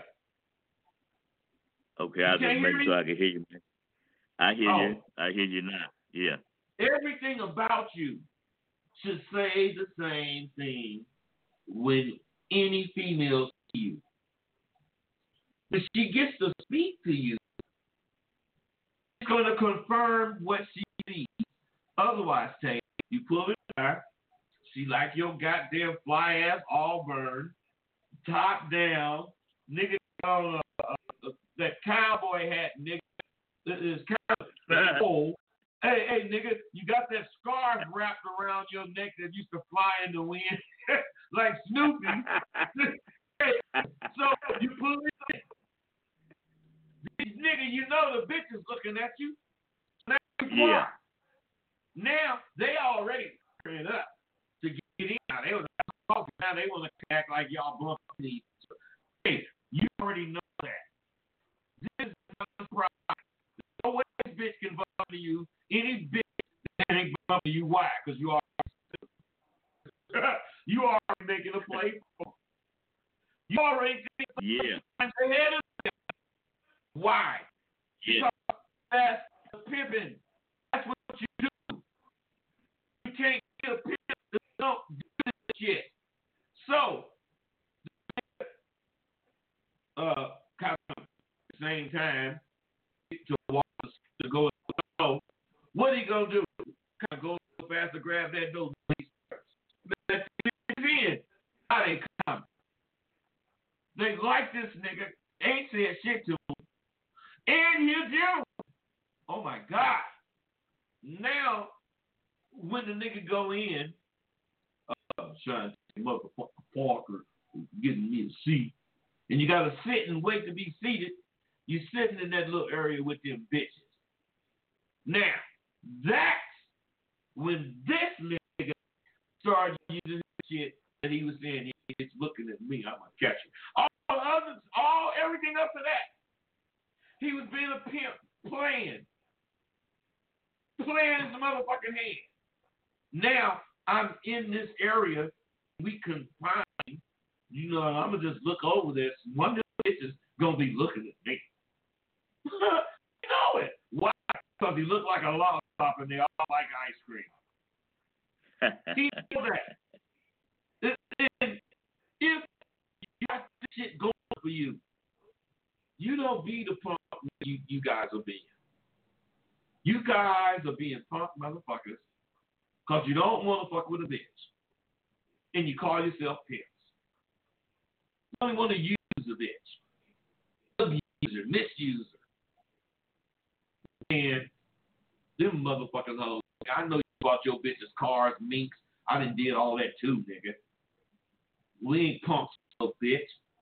Okay, I'll just make sure I can hear you. I hear oh. you. I hear you now. Yeah. Everything about you should say the same thing when any female sees you. If she gets to speak to you, she's going to confirm what she sees. Otherwise, say you pull it there. She like your goddamn fly ass Auburn, top down, nigga on uh, uh, that cowboy hat, nigga. Is kind of old. Hey, hey, nigga, you got that scarf wrapped around your neck that used to fly in the wind like Snoopy. Hey, so you pull it in. Nigga, you know the bitch is looking at you. Now you yeah. Now they already turn it up to get in. Now they was talking. Now they want to act like y'all bumping. Hey, you already know that. This is not a problem. No way this bitch can bump to you. Any bitch that ain't bump to you. Why? Because you are you already making a play for. You already yeah. ahead of them. Why? Yeah. That's pimping. That's what you do. You can't get a pimp that don't do this shit. So, uh, kind of at the same time, to walk to go, what are you gonna do? Kind of go fast to grab that nose. Let the in. How they come? They like this nigga. Ain't said shit to him. And here's you. Oh my God. Now, when the nigga go in, uh, trying to take motherfucker Parker, getting me a seat, and you gotta sit and wait to be seated, you sitting in that little area with them bitches. Now, that's when this nigga started using shit that he was saying, it's looking at me, I'm gonna catch you. All others, all everything up to that. He was being a pimp, playing. Playing his motherfucking hand. Now, I'm in this area, we confine, you know, I'm going to just look over this. One of the bitches going to be looking at me. You know it. Why? Because he looked like a lollipop and they all like ice cream. He knows that. And if you got this shit going for you, you don't be the punk you, you guys are being. You guys are being punk motherfuckers because you don't want to fuck with a bitch. And you call yourself pimps. You only want to use a bitch. Abuser, misuser. And them motherfuckers hoes. I know you bought your bitches cars, minks. I done did all that too, nigga. We ain't punks, no bitch.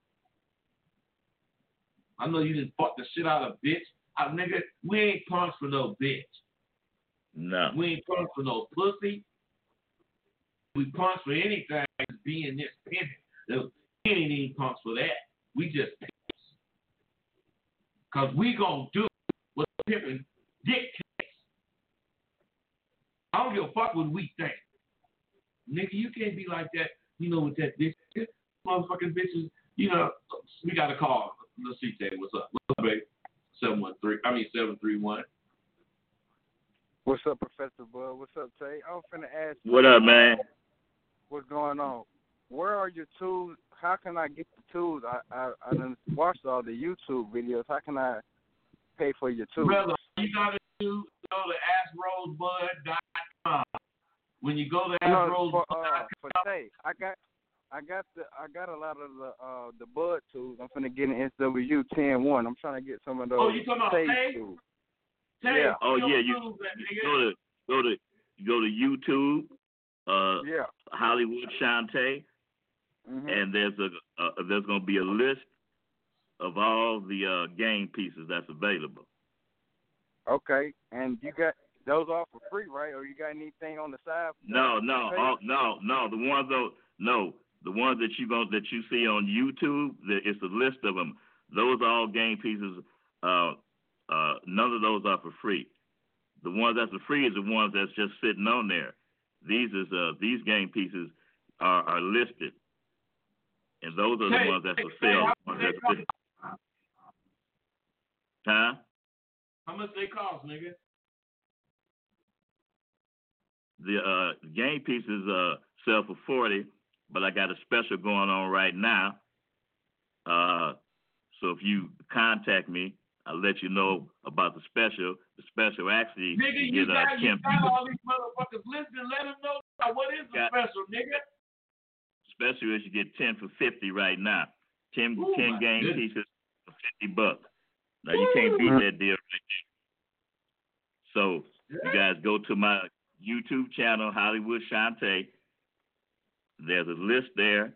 I know you done fuck the shit out of bitch. I, nigga, we ain't punks for no bitch. No. We ain't punks for no pussy. We punks for anything being this pimping. We ain't even punks for that. We just pimps. Because we gonna do what pimping dictates. I don't give a fuck what we think. Nigga, you can't be like that, you know, with that bitch. Motherfucking bitches, you know, we got a call. Let's see, Tay, what's up? What's up, baby? seven one three, I mean seven three one. What's up, Professor Bud? What's up, Tay? I was finna ask you. What up, man? What's going on? where are your tools? How can I get the tools? I I, I done watched all the YouTube videos. How can I pay for your tools? Brother, you gotta do go to ask rosebud dot com. When you go to ask No, rosebud for uh, dot for com, Tay, I got I got the I got a lot of the uh the bud tools. I'm finna get an S W ten one. I'm trying to get some of those. Oh, you talking about Tay Tay? tools. Tay, Yeah. Oh you yeah, don't you lose that, nigga. go to go to go to YouTube, uh, Yeah. Hollywood Shantae, hmm and there's a uh, there's gonna be a list of all the uh, game pieces that's available. Okay, and you got those all for free, right? Or you got anything on the side? No, no, Pay? all, no, no. The ones though, no, the ones that you go that you see on YouTube, the, it's a list of them. Those are all game pieces. Uh, uh, none of those are for free. The ones that's for free is the ones that's just sitting on there. These is uh these game pieces are, are listed, and those are the Tay, ones that's for Tay, sale. how The ones much that's they listed. Huh? How much they cost, nigga? The uh, game pieces uh, sell for forty, but I got a special going on right now. Uh, so if you contact me, I'll let you know about the special. The special actually Nigga, you you get uh, got, you ten. got all these motherfuckers listening. Let them know now, what is the Got- special, nigga? Special is you get ten for fifty right now. Ten, Ooh, ten my game goodness. pieces for fifty bucks. Now you can't beat that deal right there. So you guys go to my YouTube channel, Hollywood Shantae. There's a list there.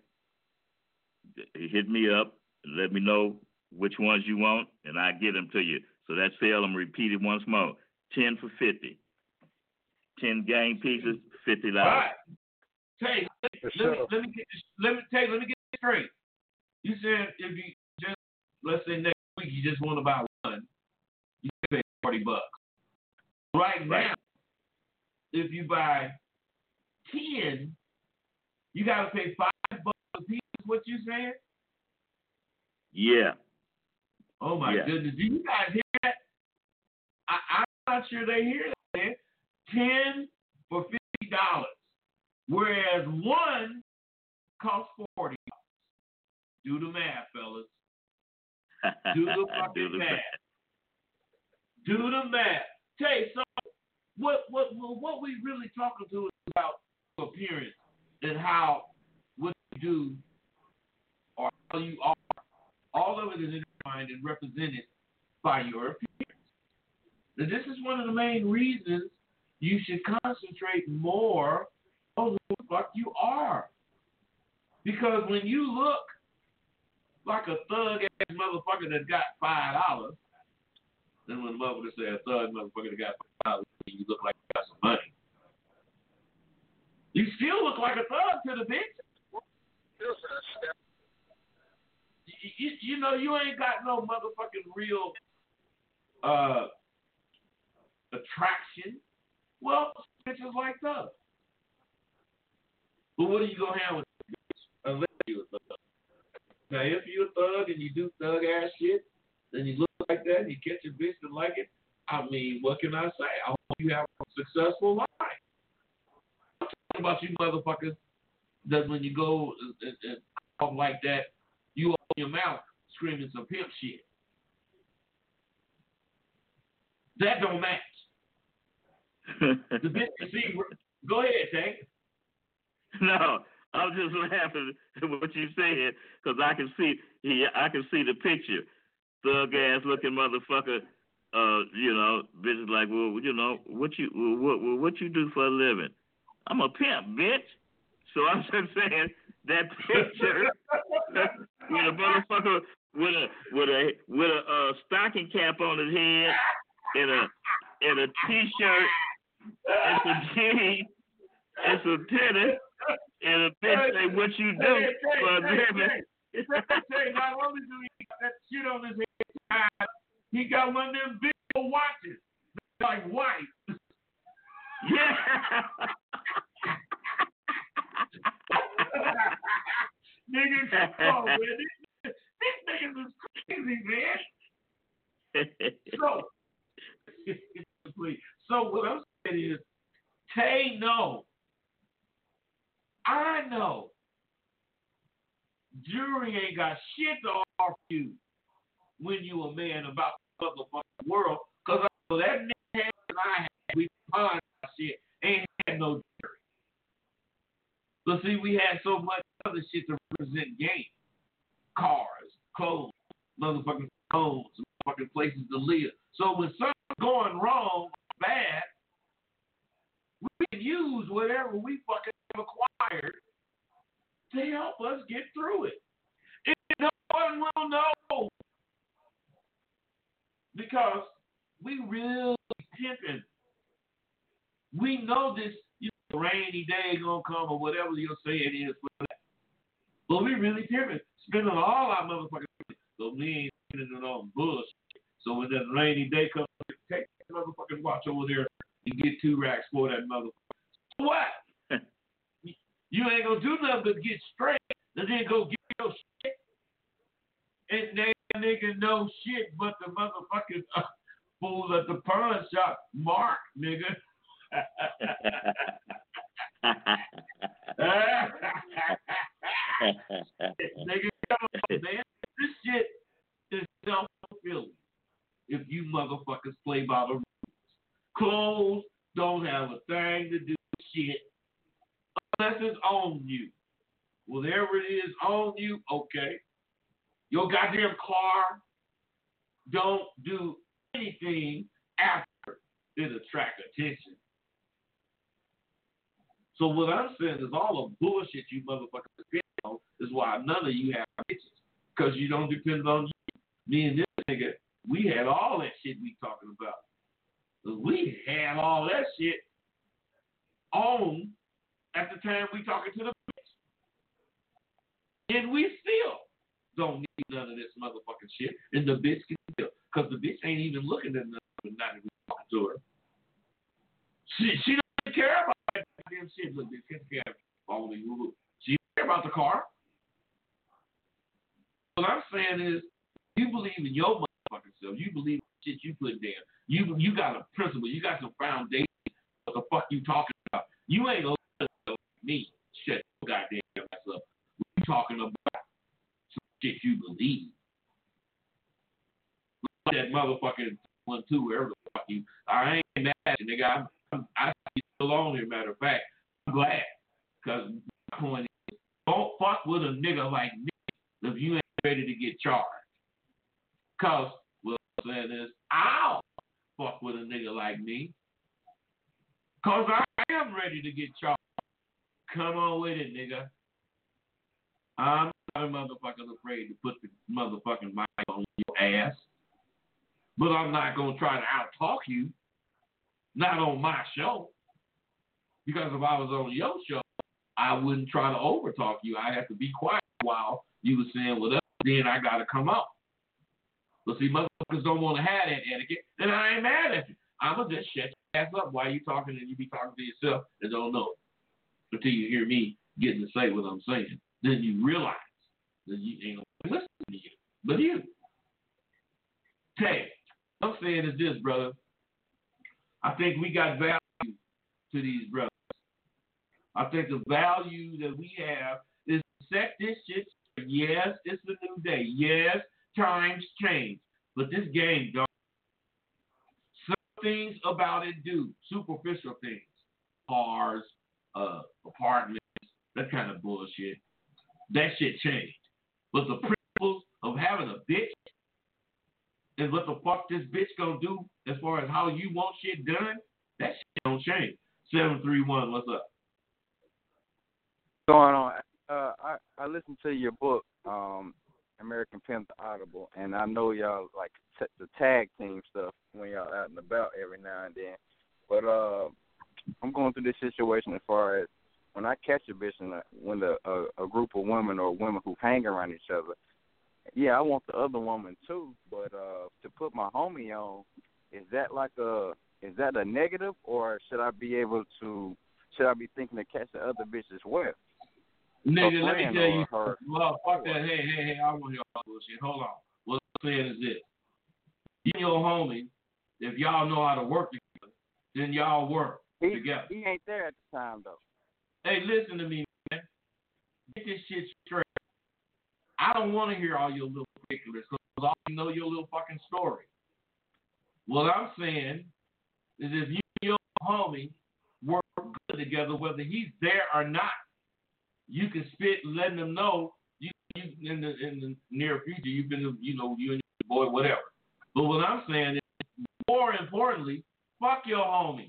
Hit me up. Let me know which ones you want, and I get them to you. So that sale, I'm repeating once more. Ten for fifty. Ten game pieces, fifty All dollars. right. Tay, let, For let, sure. me, let me get this, let me Tay, let me get this straight. You said if you just let's say next week you just want to buy one, you pay forty bucks. Right now, Right. if you buy ten, you gotta pay five bucks a piece. What you saying? Yeah. Oh my Yeah. goodness! Do you guys hear that? I, I'm not sure they hear that. Man. Ten for fifty dollars, whereas one costs forty dollars. Do the math, fellas. Do the fucking Do the math. math. Do the math. Tay, so what what what we really talking to is about appearance and how what you do or how you are. All of it is intertwined and represented by your appearance. Now, this is one of the main reasons you should concentrate more on who the fuck you are. Because when you look like a thug ass motherfucker that got five dollars, then when the motherfucker say a thug motherfucker that got five dollars, you look like you got some money. You still look like a thug to the bitch. You, you, you know, you ain't got no motherfucking real uh, attraction. Well, bitches like thugs. But what are you gonna have with a bitch unless you a thug? Now, if you're a thug and you do thug ass shit, then you look like that and you catch a bitch that like it, I mean, what can I say? I hope you have a successful life. I'm talking about you motherfuckers that when you go and, and talk like that, you open your mouth screaming some pimp shit. That don't match. The bitch, you see, go ahead, Tank. No, I was just laughing at what you said because I can see, he, I can see the picture. Thug ass looking motherfucker. Uh, you know, bitches like, well, you know, what you, what, what, what you do for a living? I'm a pimp, bitch. So I'm just saying that picture with a motherfucker with a with a with a uh, stocking cap on his head and a and a t-shirt and some jeans and some tennis and a bitch say what you do Hey, hey, for a hey, living. hey, hey, not only do he got that shit on his head, he got one of them big old watches, like white. Yeah. Niggas, oh man, these, these niggas is crazy, man. So, please. So what I'm saying is, Tay, no. I know jury ain't got shit to offer you when you a man about the motherfucking world. Because I know that nigga that I had, we find shit, ain't had no jury. But see, we had so much other shit to represent game. Cars, clothes, motherfucking homes, motherfucking places to live. So when something's going wrong, bad, we can use whatever we fucking have acquired to help us get through it. And no one will know. Because we really pimping. We know this, you know, rainy day gonna come or whatever you'll say it is for that. But we really pimping. Spending all our motherfucking money. So we ain't spending it on bullshit. So when that rainy day comes, take that motherfucking watch over there and get two racks for that motherfucker. So what? You ain't gonna do nothing but get straight and then go get your shit. And they nigga know shit but the motherfucking uh, fool at the pawn shop, Mark, nigga. Nigga, come on, man. This shit is self-fulfilling if you motherfuckers play by the rules. Clothes don't have a thing to do with shit unless it's on you. Whatever it is on you, okay. Your goddamn car don't do anything after it attract attention. So what I'm saying is all the bullshit you motherfuckers depend on is why none of you have bitches. Because you don't depend on you. Me and this nigga, we had all that shit we talking about. We had all that shit on at the time we talking to the bitch. And we still don't need none of this motherfucking shit. And the bitch can still. Because the bitch ain't even looking at nothing now that we talking to her. She, she doesn't care about that damn shit. Look, bitch, can't care about the Google. She don't care about the car. What I'm saying is, you believe in your motherfucking self. You believe in shit you put down. You you got a principle. You got some foundation. What the fuck you talking about? You ain't gonna let me shut your goddamn ass up. What you talking about? Some shit you believe. Like that motherfucking one too, wherever the fuck you. I ain't mad at you, nigga. I'm, I'm, I see you still on here. Matter of fact, I'm glad. Because my point is, don't fuck with a nigga like me if you ain't ready to get charged. Because what I'm saying is, I'll fuck with a nigga like me. Because I am ready to get charged. Come on with it, nigga. I'm not motherfucking afraid to put the motherfucking mic on your ass. But I'm not going to try to out-talk you. Not on my show. Because if I was on your show, I wouldn't try to over-talk you. I'd have to be quiet while you were saying whatever. Then I got to come out. But see, motherfuckers don't want to have that etiquette, and I ain't mad at you. I'm going to just shut your ass up while you talking, and you be talking to yourself and don't know it. Until you hear me getting to say what I'm saying. Then you realize that you ain't going to listen to you. But you. Hey, what I'm saying is this, brother. I think we got value to these brothers. I think the value that we have is to set this shit straight. Yes, it's a new day. Yes, times change. But this game don't. Some things about it do. Superficial things. Cars, uh, apartments, that kind of bullshit. That shit changed. But the principles of having a bitch and what the fuck this bitch gonna do as far as how you want shit done, that shit don't change. seven three one, what's up? Going on. Uh, I, I listened to your book, um, American Pimp the Audible, and I know y'all like t- the tag team stuff when y'all out and about every now and then. But uh, I'm going through this situation as far as when I catch a bitch and when the, a, a group of women or women who hang around each other, yeah, I want the other woman too. But uh, to put my homie on, is that like a is that a negative, or should I be able to should I be thinking to catch the other bitch as well? Nigga, let me tell you. Her. Well, fuck that. Hey, hey, hey, I want to hear all bullshit. Hold on. What I'm saying is this. You and your homie, if y'all know how to work together, then y'all work he, together. He ain't there at the time, though. Hey, listen to me, man. Get this shit straight. I don't want to hear all your little particulars because I already know your little fucking story. What I'm saying is if you and your homie work good together, whether he's there or not, you can spit letting them know you, you in the in the near future you've been, you know, you and your boy, whatever. But what I'm saying is, more importantly, fuck your homie.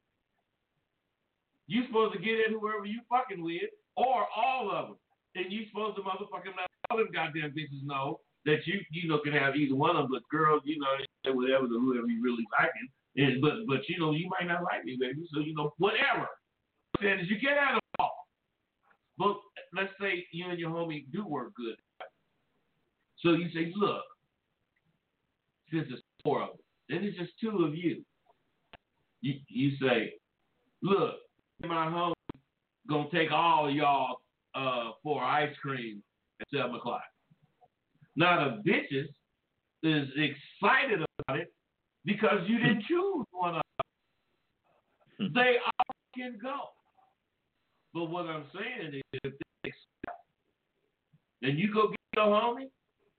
You supposed to get at whoever you fucking with, or all of them. And you supposed to motherfucking let all them goddamn bitches know that you, you know, can have either one of them, but girls, you know, whatever, whoever you really liking. And, but, but, you know, you might not like me, baby. So, you know, whatever. What I'm saying is you get out of them all. But let's say you and your homie do work good. So you say, look, since it's four of them, then it's just two of you. You, you say, look, my homie gonna take all of y'all uh, for ice cream at seven o'clock. Now the bitches is excited about it because you didn't choose one of them. They all can go. But what I'm saying is, if they accept, and you go get your homie,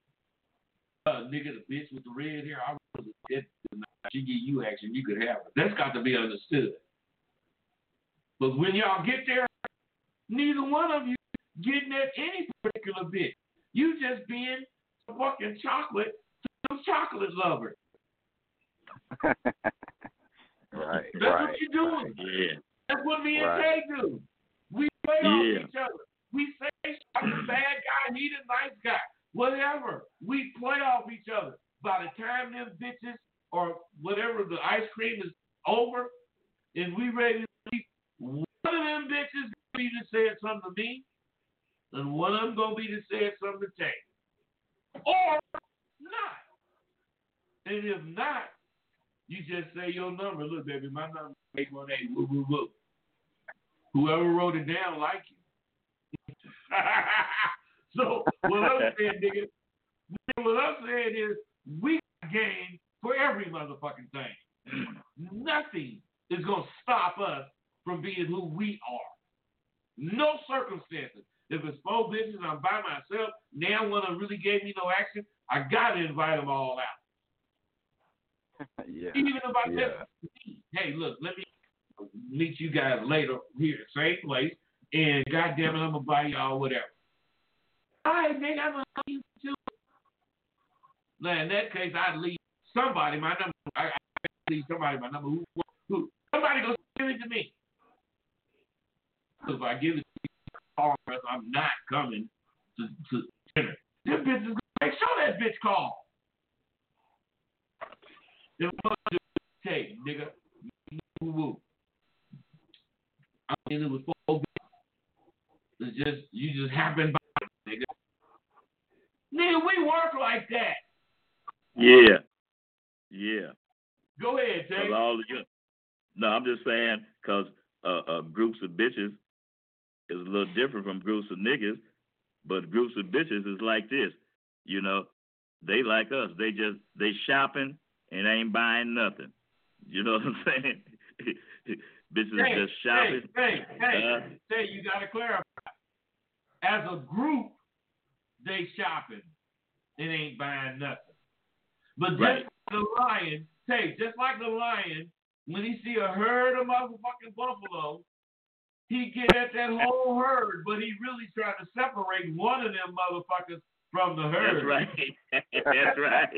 uh, nigga, the bitch with the red hair, I was dead tonight. She give you action, you could have it. That's got to be understood. But when y'all get there, neither one of you getting at any particular bitch. You just being a fucking chocolate to some chocolate lovers. right, That's right. what you're doing. Yeah. That's what me and Right. Tay do. We play Yeah. off each other. We say I'm a bad guy, he the nice guy. Whatever. We play off each other. By the time them bitches or whatever, the ice cream is over and we ready to leave, one of them bitches gonna be to say something to me, and one of them gonna be to say something to Tay. Or not. And if not, you just say your number. Look, baby, my number is eight one eight, woo, woo, woo. Whoever wrote it down like you. So what I'm saying, nigga, what I'm saying is we got game for every motherfucking thing. Nothing is gonna stop us from being who we are. No circumstances. If it's four bitches and I'm by myself, now one of them really gave me no action, I gotta invite them all out. yeah. Even if I yeah. tell hey, look, let me meet you guys later here, same place, and goddamn it, I'm gonna buy y'all whatever. All right, nigga, I'm gonna buy you too. Now, in that case, I'd leave somebody my number. I, I leave somebody my number. Who, who? Somebody go give it to me. If I give it to you, I'm not coming to, to dinner. This bitch is like, show that bitch call. Then what do you take, nigga? Woo woo. I mean, it was four bitches. It's just, you just happened by, nigga. Nigga, we work like that. Yeah. Yeah. Go ahead, Jay. 'Cause all the, no, I'm just saying because uh, uh, groups of bitches is a little different from groups of niggas, but groups of bitches is like this. You know, they like us. They just, they shopping and ain't buying nothing. You know what I'm saying? Bitches hey, just shopping. Hey, hey, hey, uh, hey, you got to clarify. As a group, they shopping and ain't buying nothing. But just right. like the lion, hey, just like the lion, when he see a herd of motherfucking buffalo, he get at that whole herd, but he really trying to separate one of them motherfuckers from the herd. That's right. That's right.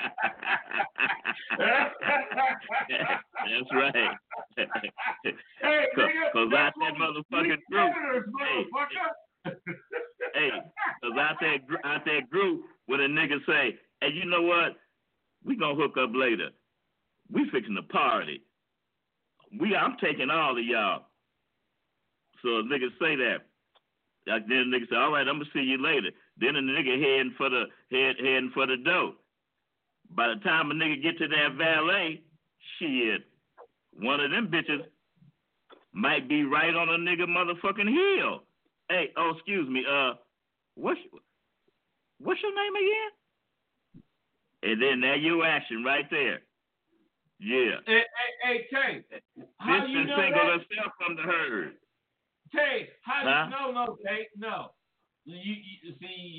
That's right. Hey, nigga, Cause out that motherfucking group. Motherfucker. Hey, cause out that out that group, when a nigga say, "Hey, you know what? We gonna hook up later. We fixing the party. We, I'm taking all of y'all." So a nigga say that. Like then a nigga say, "All right, I'm gonna see you later." Then a nigga heading for the head heading for the door. By the time a nigga get to that valet, shit, one of them bitches might be right on a nigga motherfucking heel. Hey, oh excuse me, uh, what's what's your name again? And then there you action right there. Yeah. Hey, hey, hey, Tay. How Bitch you been know single that? herself from the herd. Tay, how Huh? you know? No, Tay, no. You, you see, you're wrong.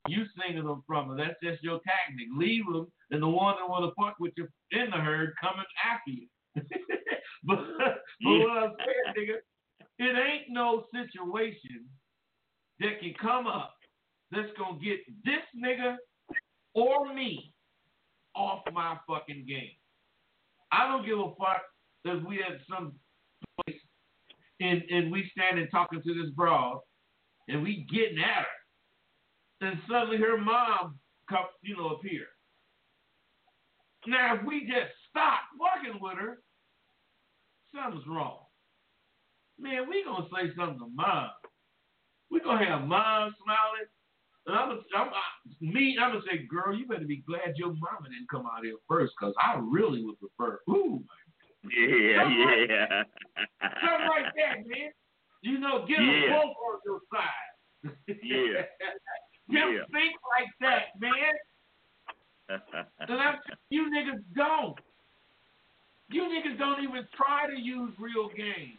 You singing them from her. That's just your tactic. Leave them, and the one that want to fuck with you in the herd coming after you. but but Yeah. what I'm saying, nigga, it ain't no situation that can come up that's gonna get this nigga or me off my fucking game. I don't give a fuck if we at some place and, and we standing talking to this broad and we getting at her, and suddenly her mom come, you know, appear. Now if we just stop fucking with her, something's wrong. Man, we gonna say something to mom. We gonna have mom smiling. And I'm, I'm, I'm me. I'm gonna say, girl, you better be glad your mama didn't come out here first, cause I really would prefer. Ooh, Yeah, something yeah. Like, something like that, man. You know, get them Yeah. both on your side. Yeah. Just Yeah. think like that, man. And I'm, you niggas don't. You niggas don't even try to use real game.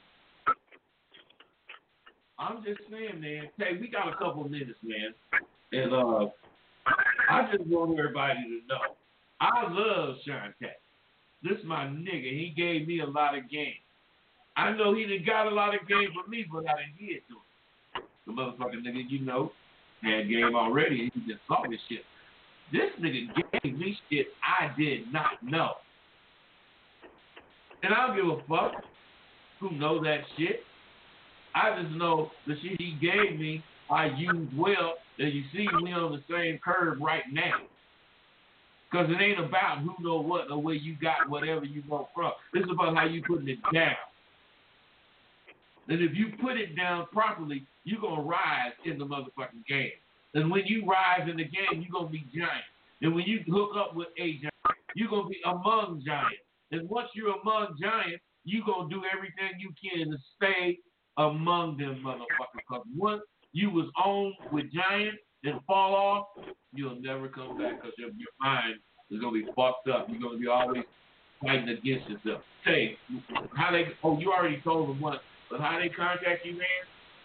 I'm just saying, man. Hey, we got a couple minutes, man. And uh, I just want everybody to know, I love Shante. This my nigga. He gave me a lot of game. I know he done got a lot of game for me, but I done hid to him. The motherfucking nigga, you know, had game already, and he just saw this shit. This nigga gave me shit I did not know. And I don't give a fuck who know that shit. I just know the shit he gave me, I used well. As you see, we on the same curve right now. Because it ain't about who know what or where you got whatever you want from. It's about how you putting it down. And if you put it down properly, you're going to rise in the motherfucking game. And when you rise in the game, you're going to be giant. And when you hook up with a giant, you're going to be among giants. And once you're among giants, you're going to do everything you can to stay among them motherfuckers. Because once you was on with giants and fall off, you'll never come back because your, your mind is going to be fucked up. You're going to be always fighting against yourself. Say, how they, oh, you already told them once, but how they contact you, man?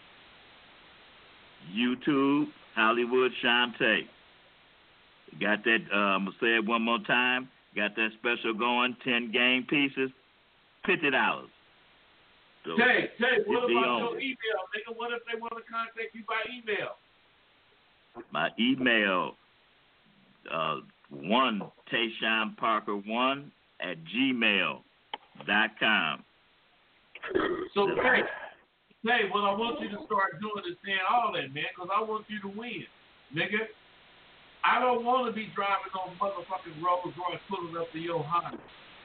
YouTube, Hollywood Shante. Got that, uh, I'm going to say it one more time. Got that special going, ten game pieces, fifty dollars. So, Tay, Tay, what fifty about on. your email? Nigga, what if they want to contact you by email? My email, uh, one, Tayshawn Parker one at gmail dot com. So, Tay, Tay, what I want you to start doing is saying all that, man, because I want you to win, nigga. I don't want to be driving on motherfucking Rolls Royce pulling up to your Honda.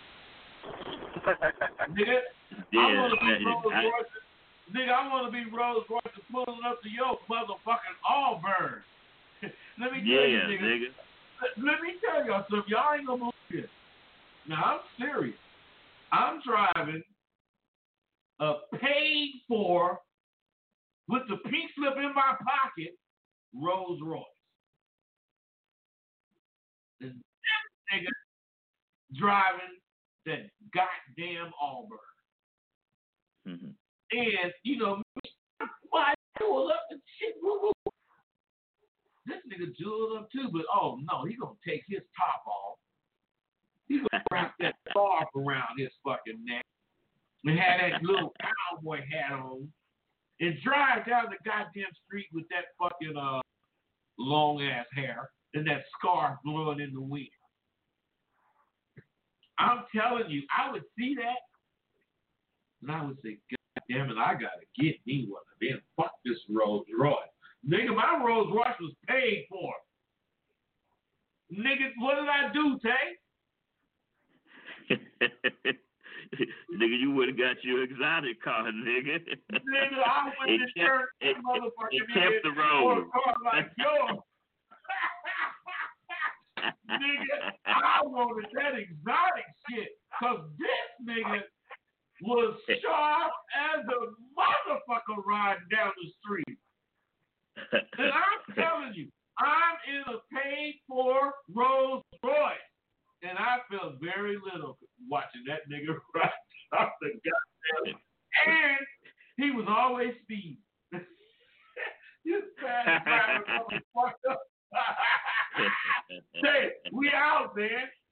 Nigga, Yeah, I want to be man, Rolls I- Royce. Nigga, I want to be Rolls Royce pulling up to your motherfucking Auburn. Let me tell Yeah, you, nigga. nigga. Let, let me tell y'all something. Y'all ain't gonna believe this. Now, I'm serious. I'm driving a paid for, with the pink slip in my pocket, Rolls Royce. This nigga driving that goddamn Auburn. Mm-hmm. And, you know, why jewel up and shit. Woo, woo. This nigga jeweled up too, but oh no, he gonna take his top off. He gonna wrap that scarf around his fucking neck and have that little cowboy hat on and drive down the goddamn street with that fucking uh long ass hair and that scarf blowing in the wind. I'm telling you, I would see that and I would say, God damn it, I gotta get me one of them. Fuck this Rolls Royce. Nigga, my Rolls Royce was paid for. Nigga, what did I do, Tay? Nigga, you would have got your exotic car, nigga. Nigga, I went It to kept- church it- and motherfucking it kept the road. for a car like yours. Nigga, I wanted that exotic shit. Cause this nigga was sharp as a motherfucker riding down the street. And I'm telling you, I'm in a paid for Rolls Royce. And I felt very little watching that nigga ride off the goddamn. And he was always speeding. This bad driver fucked up. Say, we out, man.